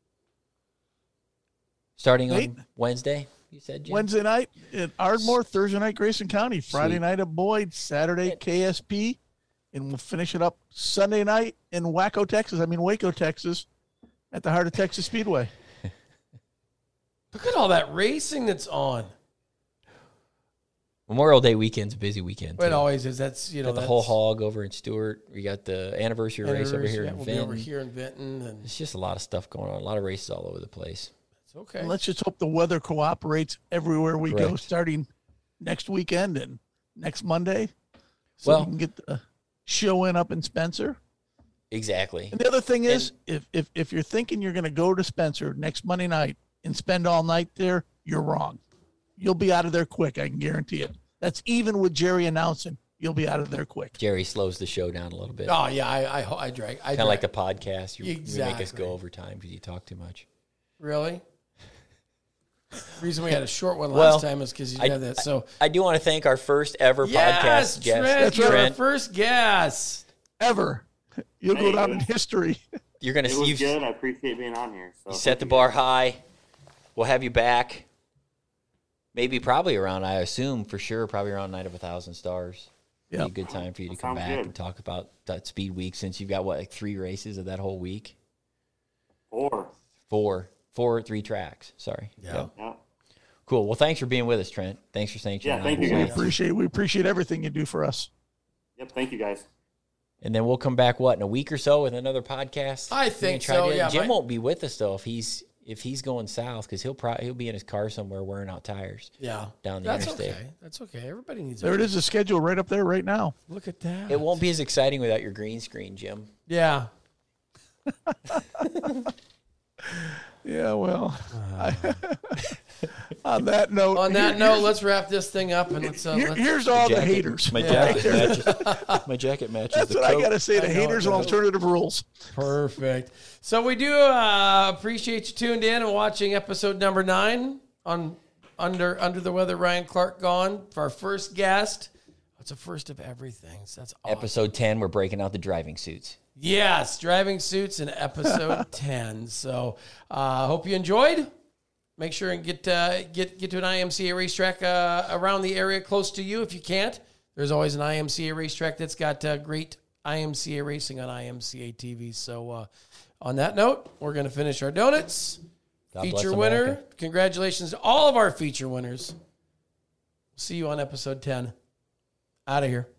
Starting Nate? on Wednesday, you said, Jim? Wednesday night at Ardmore, Thursday night Grayson County, Friday Sweet. night at Boyd, Saturday KSP, and we'll finish it up Sunday night in Waco, Texas, at the Heart of Texas Speedway. Look at all that racing that's on. Memorial Day weekend's a busy weekend. It too. always is. That's Got the whole hog over in Stewart. We got the anniversary race over here in We'll be Vinton. over here in Vinton, and It's just a lot of stuff going on. A lot of races all over the place. it's okay. And let's just hope the weather cooperates everywhere we go, Correct. starting next weekend and next Monday, so Well- we can get the show up in Spencer. Exactly. And the other thing is, if you're thinking you're going to go to Spencer next Monday night and spend all night there, you're wrong. You'll be out of there quick. I can guarantee it. That's even with Jerry announcing you'll be out of there quick. Jerry slows the show down a little bit. Oh yeah, I drag. Kind of like the podcast. You make Exactly. us go over time because you talk too much. Really? The reason we had a short one last time is because you had that. So I do want to thank our first ever podcast guest. Trent, you're our first guest Ever. You'll go down in history. You're going to see. It was good. I appreciate being on here. So you set the bar high. We'll have you back. Maybe probably around, I assume, for sure, probably around Night of 1,000 Stars. Be a good time for you to come back and talk about that Speed Week since you've got, what, like 3 races of that whole week? 4. 3 tracks. Sorry. Yeah. Cool. Well, thanks for being with us, Trent. Thanks for sanctioning. Yeah, thank you, guys. We appreciate everything you do for us. Yep, thank you, guys. And then we'll come back, in a week or so with another podcast? I think so, yeah. Jim won't be with us, though, if he's going south, because he'll be in his car somewhere wearing out tires. Yeah. Down the interstate. Okay. That's okay. Everybody needs There it is, the schedule right up there right now. Look at that. It won't be as exciting without your green screen, Jim. Yeah. Yeah, well, on that note, let's wrap this thing up and let's. Here's all the haters. My jacket matches. That's the what coat. I got to say to haters and alternative rules. Perfect. So we do appreciate you tuned in and watching episode number 9 on Under the Weather. Ryan Clark gone for our first guest. It's a first of everything. So that's awesome. Episode 10, we're breaking out the driving suits. Yes, driving suits in episode 10. So hope you enjoyed. Make sure and get to an IMCA racetrack around the area close to you if you can't. There's always an IMCA racetrack that's got great IMCA racing on IMCA TV. So on that note, we're going to finish our donuts. God Feature bless winner. America. Congratulations to all of our feature winners. See you on episode 10. Out of here.